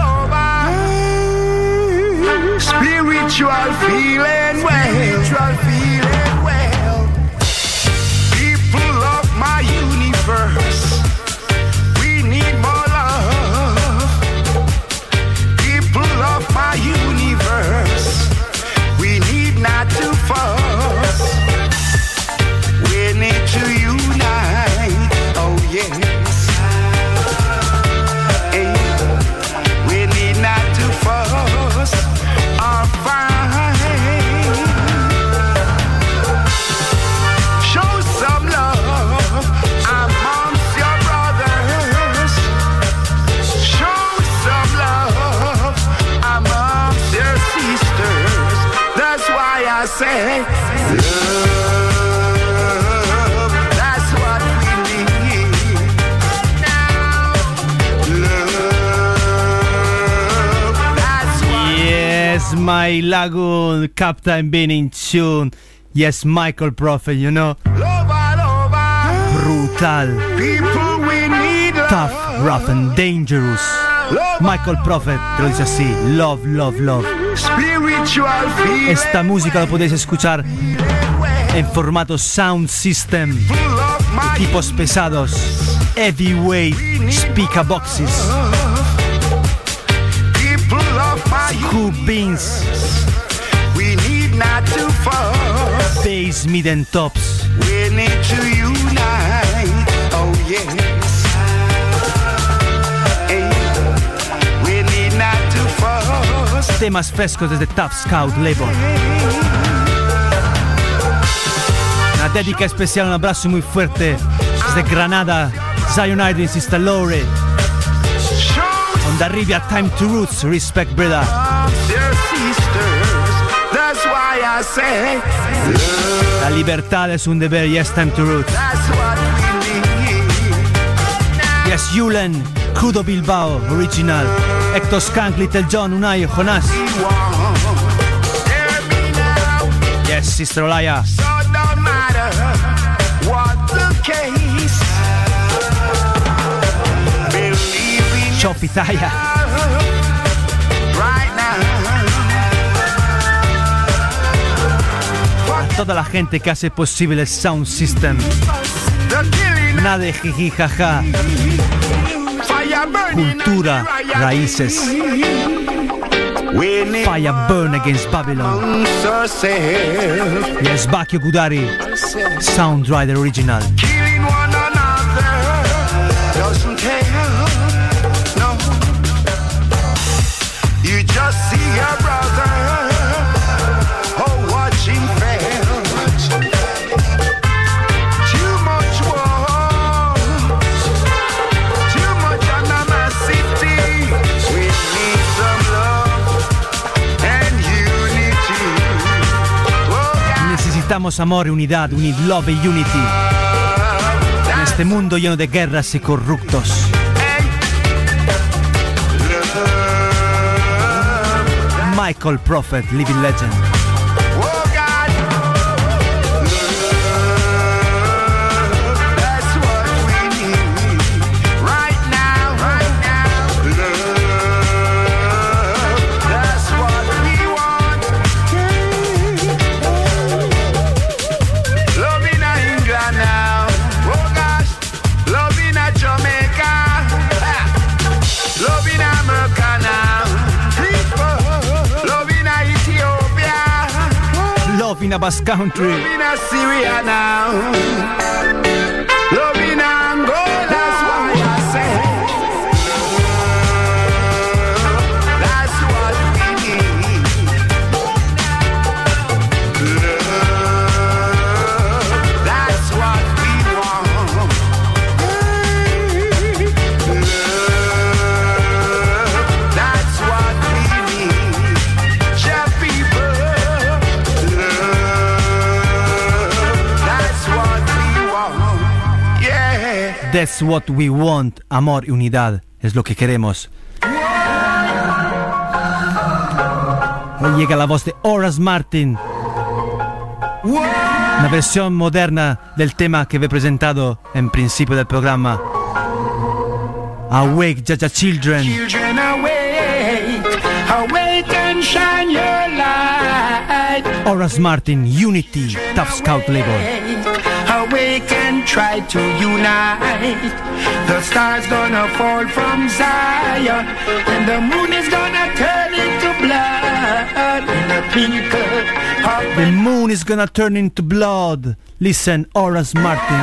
over. Spiritual feeling well. Spiritual feeling well. People of my universe, we need more love. That's what we need now. Love, that's what. Yes, my lagoon, Captain being in tune. Yes, Michael Prophet, you know. Lover, lover. Brutal. People, we need love. Tough, rough and dangerous. Michael Prophet te lo dice así. Love, love, love. Spiritual feeling. Esta música lo podéis escuchar en formato sound system, equipos pesados, heavyweight, speaker boxes, scoop beans, we need not to fall. bass, mid and tops. We need to unite. Oh yes. Hey. We need not to fall. Temas frescos desde Tough Scout Label. Una dedica especial, un abrazo muy fuerte desde Granada, Zion Idol, Sister Lore. Onda Rivia, Time to Roots, respect brother. Dear sisters, that's why I say La libertad es un deber, yes, Time to Roots. that's what we need. Yes, Yulen, Crudo Bilbao, original. Hector Skank, Little John, Unai, Jonas. Yes, Sister Olaya. So don't matter what the case. Believe in Shofitaya. right now. A toda la gente que hace posible el sound system. The killing, Nada de jiji jaja. fire burning, Cultura, raíces. we need Fire burn against Babylon. yourself. Yes, Bakio Gudari. Sound Rider original. Killing one another doesn't count. No, you just see your brother. Oh, watch him fail. Too much war, too much animosity. We need some love and unity. Oh, God. Necesitamos amor y unidad. We need love and unity. En este mundo lleno de guerras y corruptos. Michael Prophet, living legend. Oh God, that's what we need right now, right now. That's what we want. Love in England now. Oh gosh, love in Jamaica. Love in America now. Love in Ethiopia. Love in a Basque country. Love in Syria now. Love in Angola. That's why I say. That's what we need. Love. That's what we want. Love. That's what we need. Share people. That's what we want. Yeah. That's what we want. Amor y unidad es lo que queremos. Hoy llega la voz de Horace Martin. Una versión moderna del tema que he presentado en principio del programa. Awake, Jaja Children. Children awake, awake and shine your light. Horace Martin, Unity, Tough Scout Label. Awake and try to unite. The stars gonna fall from Zion, and the moon is gonna turn into blood. And the people of The moon is gonna turn into blood. Listen, Horace Martin.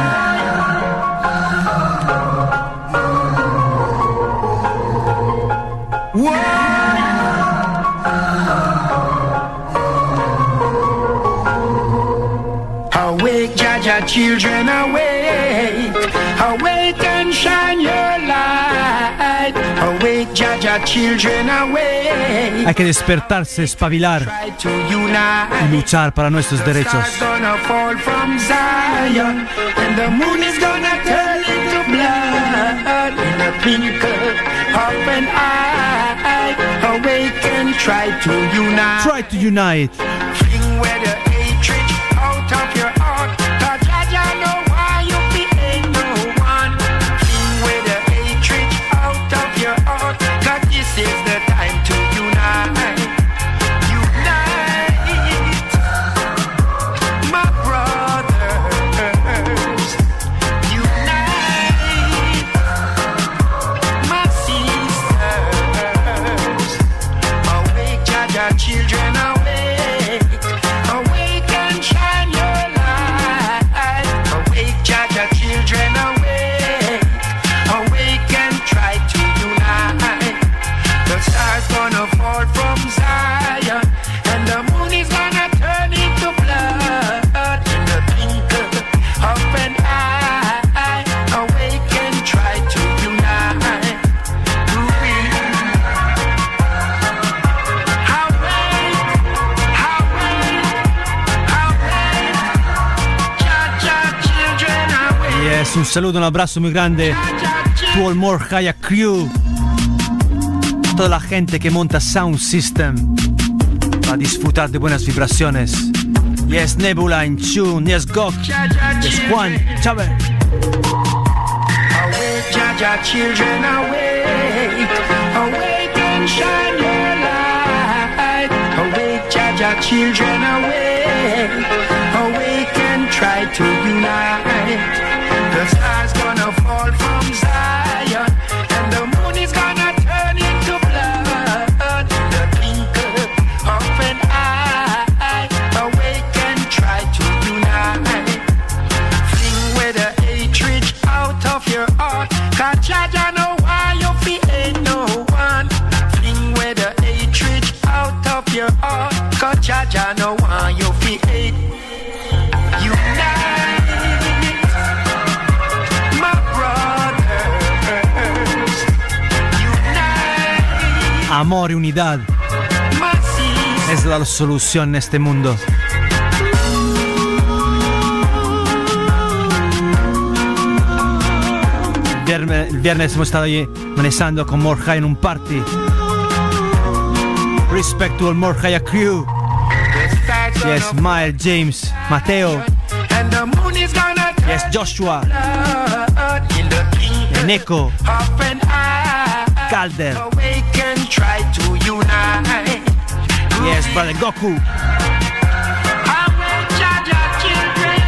Awake, Jaja, children, awake. Awake and shine your light. Awake, Jaja, children, awake. Hay que despertarse, espabilar y luchar para nuestros derechos. Gonna fall from Zion, and the moon is gonna turn into blood in a twinkle of an eye. Awake and try to unite. Try to unite. Fling where the hatred out of your heart. 'Cause Jaja know why you be ain't no one. Fling where the hatred out of your heart. 'Cause this is the time to unite. Unite, my brothers. Unite, my sisters. Awake, Jaja, children, awake. Awake and shine your light. Awake, Jaja, children, awake. Awake and try to unite. The stars gonna fall from Zion, and the moon is gonna turn into blood in the twinkle of an eye. Awake and try to unite. Awake, Yes, un saludo, un abrazo muy grande. To all more Haya Crew. Toda la gente que monta Sound System para disfrutar de buenas vibraciones. Yes, Nebula in tune. Yes, Gok. Yes, Juan. Chave. Awake, Jaja, children, awake. Awake and shine your light. Awake, Jaja, children, awake. Awake and try to unite. The stars gonna fall from Zion, and the moon is gonna turn into blood in the twinkle of an eye. Awake and try to unite. Fling where the hatred out of your heart. 'Cause Jaja know why you feel ain't no one. Fling where the hatred out of your heart. 'Cause Jaja know why you feel hate. Unite, my brothers. Unite, Amor y unidad my sisters. es la solución en este mundo. El viernes, el viernes hemos estado allí manejando con Morja en un party. Respect to all Morja Crew. Yes, Miles, James, Mateo. And the moon is gonna turn Yes, Joshua, blood in the twinkle Neko, of an eye. Calder. Awake and try to unite. Yes, Brother Goku. Awake, Jaja, children.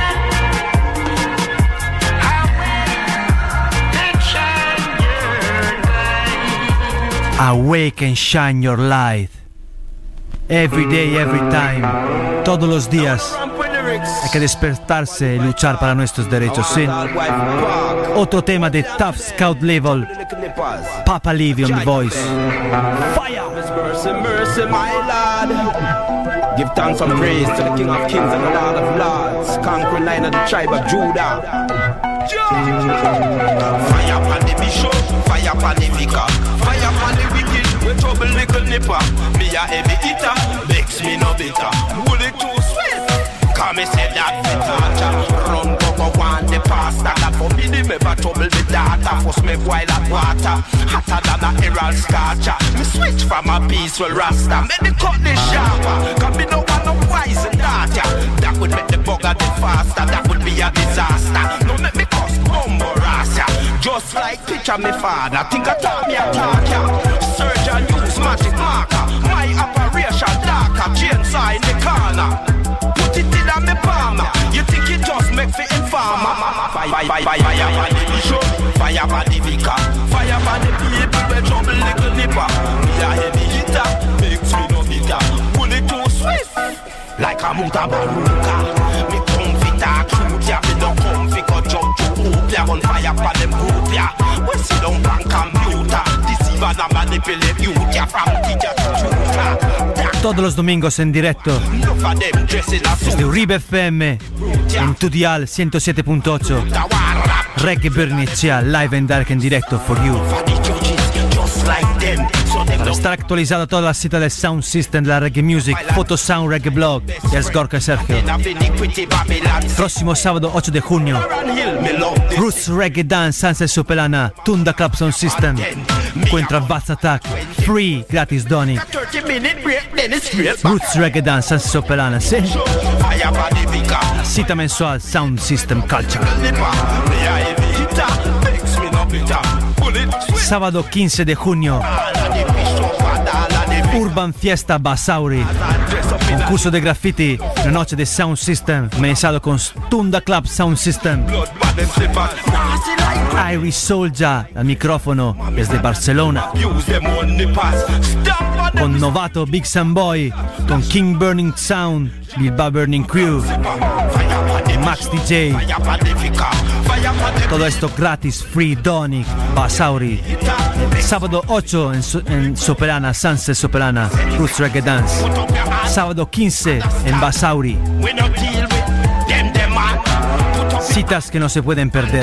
Awake and shine your light. Awake and shine your light. Every day, every time. Todos los días. Hay que despertarse y luchar para nuestros derechos, ¿sí? Otro tema de Tough Scout Level. Papa Levy on the voice. Fire! Mercy, mercy, my Lord. Give thanks and praise to the King of Kings and the Lord of Lords, conquering Lion of the tribe of Judah. Fire upon the bishop, fire upon the vicar, fire upon the wicked, we trouble little nipper. Me a heavy eater, makes me no bitter. Bullet too sweet, come me say that fit torture. Run go go one the pastor, that forbid him ever trouble the data. Force me boil at water, hotter than a herald scorcher. Me switch from a peaceful rasta, make the cut the sharper. Cause me no want no wise and daughter. That would make the bugger the faster, that would be a disaster. No make me cause bumbo rasa. Just like picture me father, think I taught me a talk ya. Surgeon use magic marker, my operation darker. Chainsaw in the corner, put it in on me palm. You think it just make for informer? Fire, fire, fire, fire for the bishop, fire for the vicar, fire for the people where trouble little nipper. Me a heavy hitter, makes me no bitter. Bullet too swift, like a motor bazooka. Me come fi talk truth ya, me no come fi cut jump to hoop ya. On fire for them group ya. We sit down on computer, deceive and manipulate you ya from teacher to tutor. Todos los domingos en directo desde Uribe F M en tu dial ciento siete punto ocho. Reggae Burning Echea, live and dark en directo for you. Just like Para estar actualizado toda la cita del Sound System de la Reggae Music, Photo Sound Reggae Blog y el Sgorka y Sergio. Próximo sábado ocho de junio, Roots Reggae Dance Sunset Sopelana, Tunda Club Sound System. Encuentra Vaz Attack, free, gratis Donny. Roots Reggae Dance Sunset Sopelana, sí. La cita mensual Sound System Culture. Sábado quince de junio, Urban Fiesta Basauri, concurso de graffiti, una noche de Sound System, amenizado con Tunda Club Sound System. Iris Soldier al micrófono desde Barcelona, con Novato Big Sam Boy, con King Burning Sound, Bilbao Burning Crew, Max D J. Todo esto gratis, free, Donny, Basauri. Sábado ocho en, so en Sopelana, Sunset Sopelana, Roots Reggae Dance. Sábado quince en Basauri. Citas que no se pueden perder.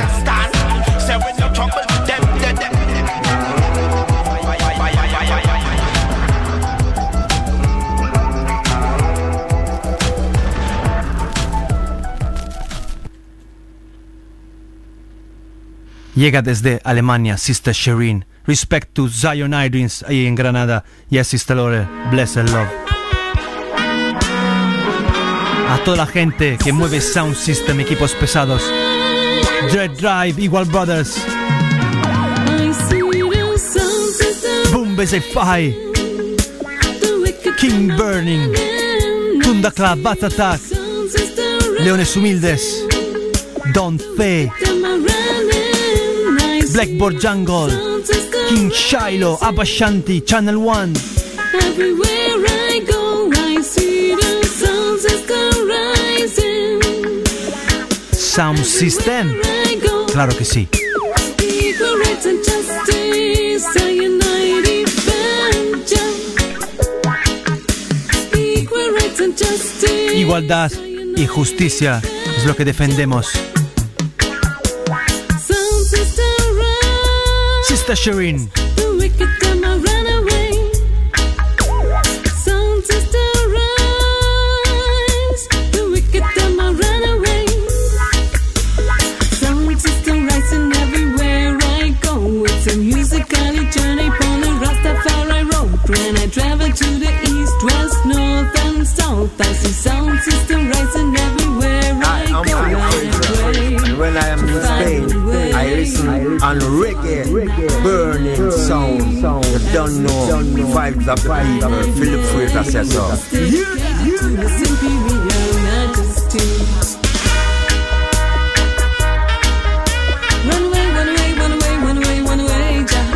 Llega desde Alemania Sister Shireen. Respect to Zion Idrins ahí en Granada. Y a Sister Lore, bless and love. A toda la gente que mueve Sound System, equipos pesados. Dread Drive, Igual Brothers. Boom Bezefai. King Burning. Tunda Club, Bat Attack. Leones Humildes. Don Fe. Blackboard Jungle, King Shiloh, Abba Shanti, Channel One. Everywhere I go, I see the sound system rising. Sound System, claro que sí. Igualdad y justicia es lo que defendemos. Sister Shireen. The wicked come and run away. Sound system rise. The wicked come and run away. Sound system rising everywhere I go. It's a musical journey upon the Rastafari road. When I travel to the east, west, north and south, I see sound system rising everywhere I go. And when I am in Spain, I listen on reggae, reggae burning sound. You don't know the vibes of the people. Feel free to say so. Run away, run away, run away, run away, run away, Jah.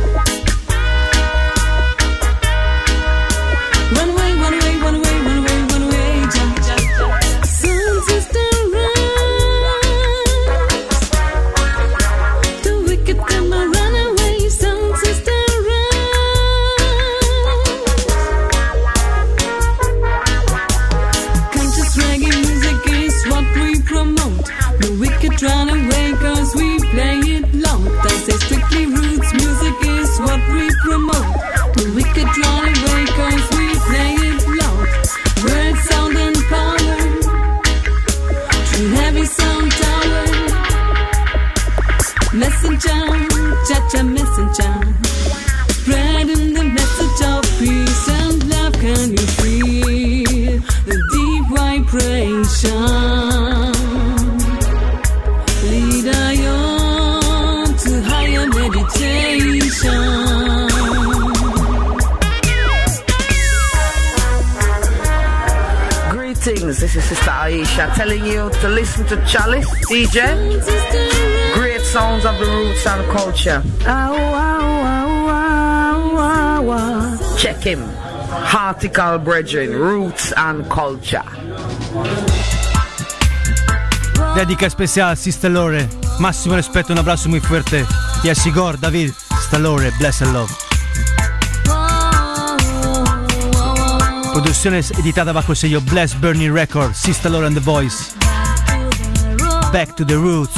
Run away, run away, run away, run away, run away, Jah. Sound system rise. The wicked come and run away. Sound system rise. Conscious reggae music is what we promote. The wicked run away cause we play it loud. I say strictly roots music is what we promote. The wicked run away cause we play it loud. Word, sound and power. True heavy sound tower. Messenger, cha-cha messenger. Spreading the message of peace and love. Can you feel the deep vibration? Lead I on to higher meditation. Greetings, this is Sister Aisha telling you to listen to Chalice D J. Great sounds of the roots and culture. Ow, ow, ow, ow, ow, ow. Check him. Heartical Brethren, Roots and Culture. Dedica especial Sister Lore. Máximo respeto, un abrazo muy fuerte. Y a Sigor, David, Sister Lore, bless and love. Producciones editada bajo el sello Bless Burning Records, Sister Lore and the Voice. Back to the Roots.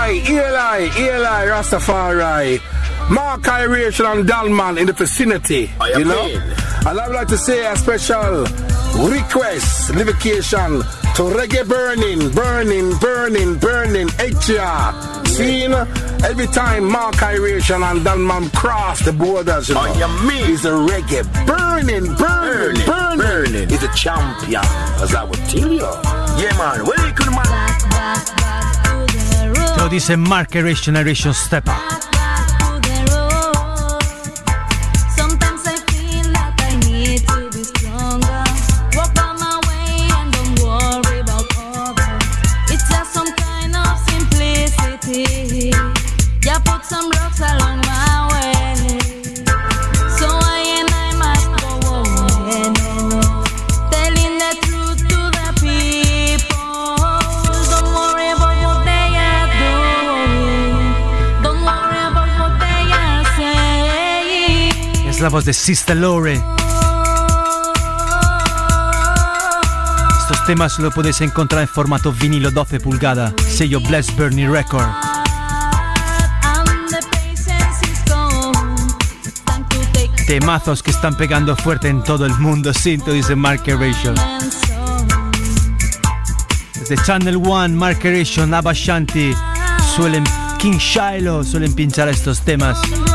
Eli, Eli, Eli, Rastafari, Mark Iration and Dalman in the vicinity, you, you know. And I would like to say a special request, livocation to Reggae Burning, Burning, Burning, Burning, H R. Seen every time Mark Iration and Dalman cross the borders, you know. Oh, you mean? He's a reggae burning, burning, burning, burning. burning. He's a champion, as I would tell you. Yeah, man. Well, he could, man. Te lo dice Mark Iration, Iration Step Up. La voz de Sister Lore. Estos temas lo podéis encontrar en formato vinilo doce pulgadas, sello Bless Bernie Record. Temazos que están pegando fuerte en todo el mundo, Sinto, dice Mark Iration. Desde Channel One, Mark Iration, Abba Shanti, suelen, King Shiloh, suelen pinchar estos temas.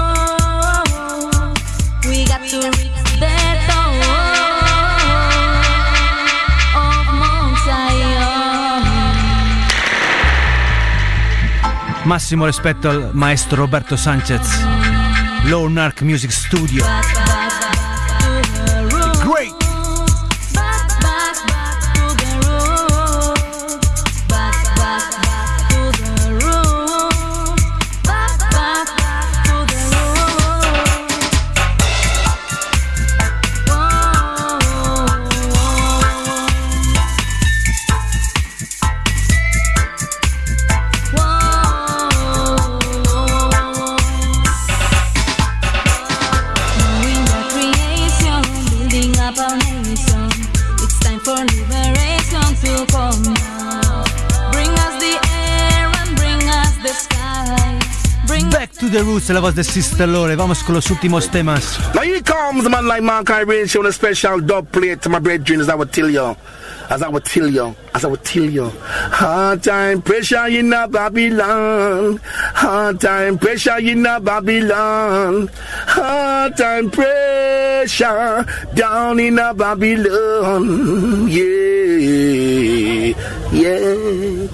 Massimo rispetto al maestro Roberto Sanchez, Lone Ark Music Studio. Great! The Roots, la voz de Sister Lore. Vamos con los últimos temas. Now here comes a man like Mark Iration with a special dub plate to my brethren, as I would tell you. As I would tell you, as I would tell you. Hard time pressure in a Babylon. Hard time pressure in a Babylon. Hard time pressure down in a Babylon. Yeah, yeah.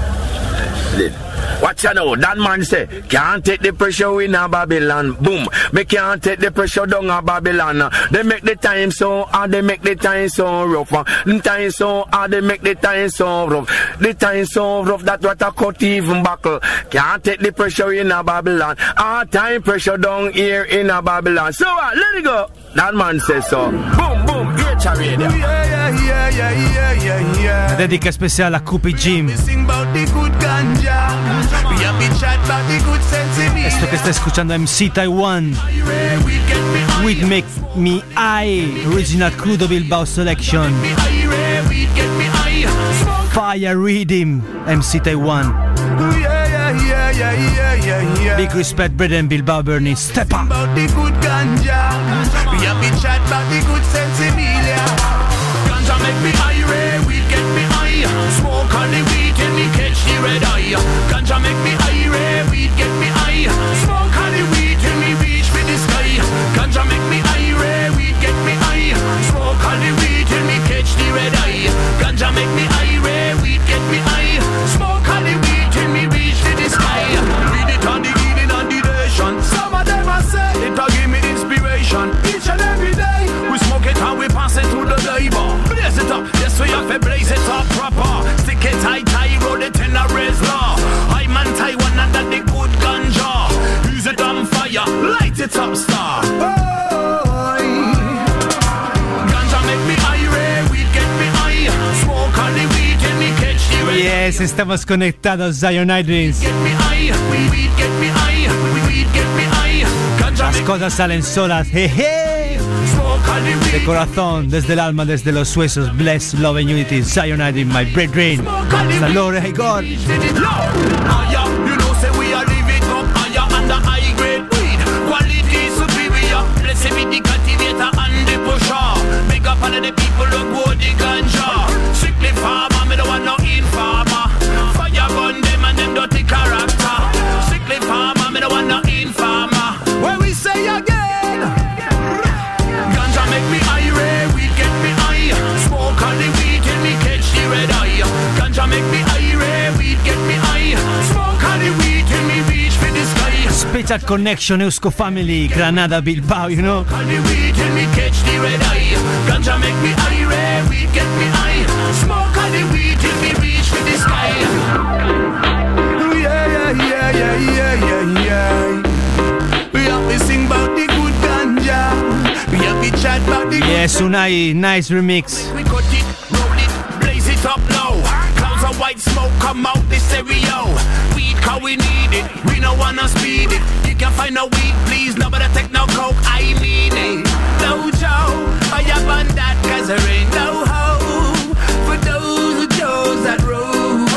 What you know, that man say, can't take the pressure in a Babylon. Boom, me can't take the pressure down a Babylon. They make the time so hard, they make the time so rough. The time so hard, they make the time so rough. The time so rough that what a cut even buckle. Can't take the pressure in a Babylon. Hard time pressure down here in a Babylon. So uh, let it go. That man says so. Boom, boom, H R Radio. Yeah, yeah, yeah, yeah, yeah, yeah, yeah. Dedica speciale a Cupi Jim. Esto que está escuchando M C Taiwan. With Make Me I, Original Crudo Bilbao Selection. Fire Rhythm, M C Taiwan. Big respect, brethren, Bilbao Burning. Step up. Ganja make me high, weed get me high. Smoke on the weed till me catch the red eye. Ganja make me high, weed get me high. Smoke on the weed till me reach for the sky. Ganja make me high, weed get me high. Smoke on the weed till me catch the red eye. Ganja make me high, weed get me high. Smoke on the weed till me reach for the sky. Read it on the evening on the nation. Some of them I say it'll give me inspiration. Each and every day we smoke it and we pass it through the labor. Blaze it up, yes we have to blaze it up proper. Stick it high, tie, roll it in a razor. I man Taiwan under the good ganja. Use it on fire, light it up, star. Oh, ganja make me high, weed get me high. Smoke on the weed till me catch the red. Yes, estamos conectados, Zion Idris. Get me high, weed get me high, weed get me high. Las cosas salen solas, jeje. De corazón, desde el alma, desde los huesos. Bless, love and unity. Zion Idris, my brethren. Hasta luego, hey God. Spiritual Connection, Eusko Family, Granada, Bilbao, you know. On the weed till me catch the red eye. Ganja make me high, weed get me high. Smoke on the weed till me reach for the sky. Yeah, yeah, yeah, yeah, yeah, yeah. We have to sing about the good ganja. We have to chat about the Yes, Unai, nice remix. We cut it, roll it, blaze it up now. Clouds of white smoke come out the stereo. Weed cause we need it, we don't wanna speed it. You can find no weed, please, nobody take no coke, I mean it. No Joe, fire burn that cause there ain't no hope for those who chose that road.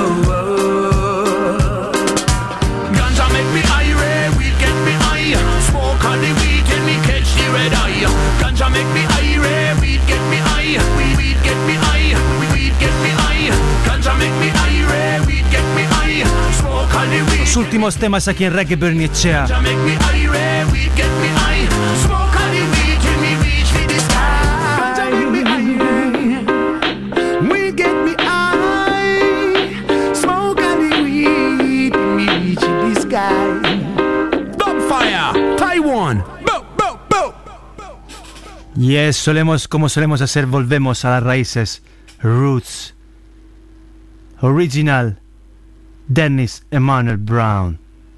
Ganja make me high, weed get me high. Smoke on the weed till me catch the red eye. Ganja make me high, weed get me high. Weed, weed get me high, weed get me high. Ganja make me high, weed get me high. Smoke on the weed. Los últimos temas aquí en Reggae Burning Echea. Ganja make me high, weed get me high. Smoke on the weed till me reach for the sky. Ganja make me high, weed get me high. Smoke on the weed till me reach for the sky. Dubfire, Taiwan. Bo, bo, bo. Yes, solemos, como solemos hacer, volvemos a las raíces. Roots. Original. Dennis Emmanuel Brown.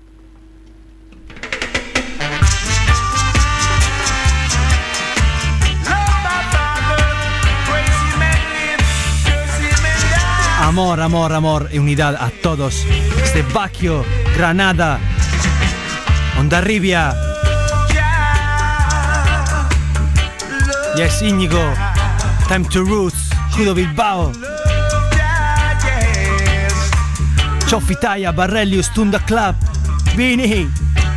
Amor, amor, amor y unidad a todos. Desde Baquio, Granada, Hondarribia. Yes, Íñigo. Time to Roots. Judo Bilbao. Ciofitaya, Barrelius, Tunda Club. Vini.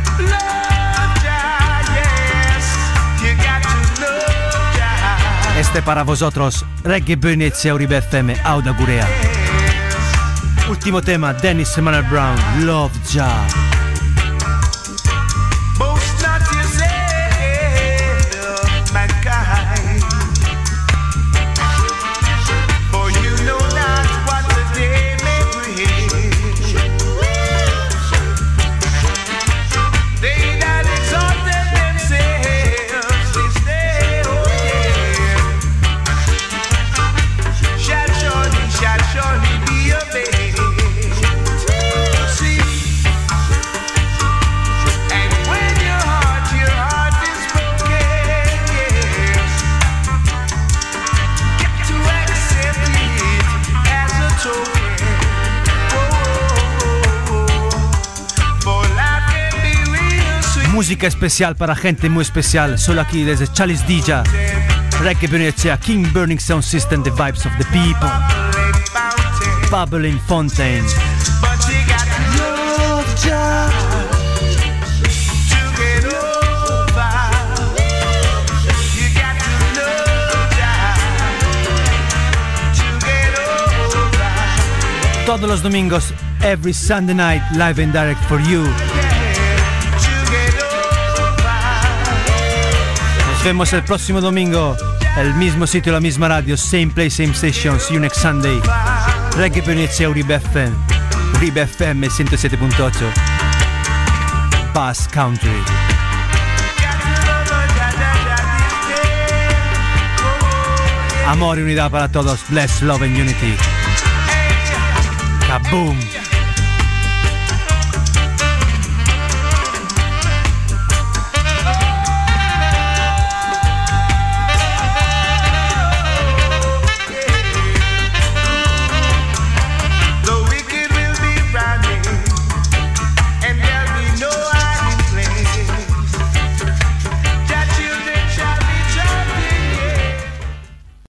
Este para vosotros. Reggae Burning Echea, Uribe F M, Auda Gurea. Último tema, Dennis Emmanuel Brown, Love Jah. Boast not yourself, mankind, for you know not what the day may bring. They that exalted themselves this day, oh yeah, shall surely, shall surely be obeyed. See, and when your heart, your heart is broken, yes, get to accept it as a token. Oh, for life can be real sweet. Música especial para gente muy especial. Solo aquí desde Chalice D J. Reggae Burning Echea, King Burning Sound System, the vibes of the people. Bubbling Fountain. But you got to love Jah to get over. You got to love Jah to get over. Todos los domingos, every Sunday night, live and direct for you. Nos vemos el próximo domingo. El mismo sitio, la misma radio. Same place, same station. See you next Sunday. Reggae Burning Echea, Uribe F M. Uribe F M ciento siete punto ocho. Bass Country. Amor y unidad para todos. Bless, love and unity. Kaboom.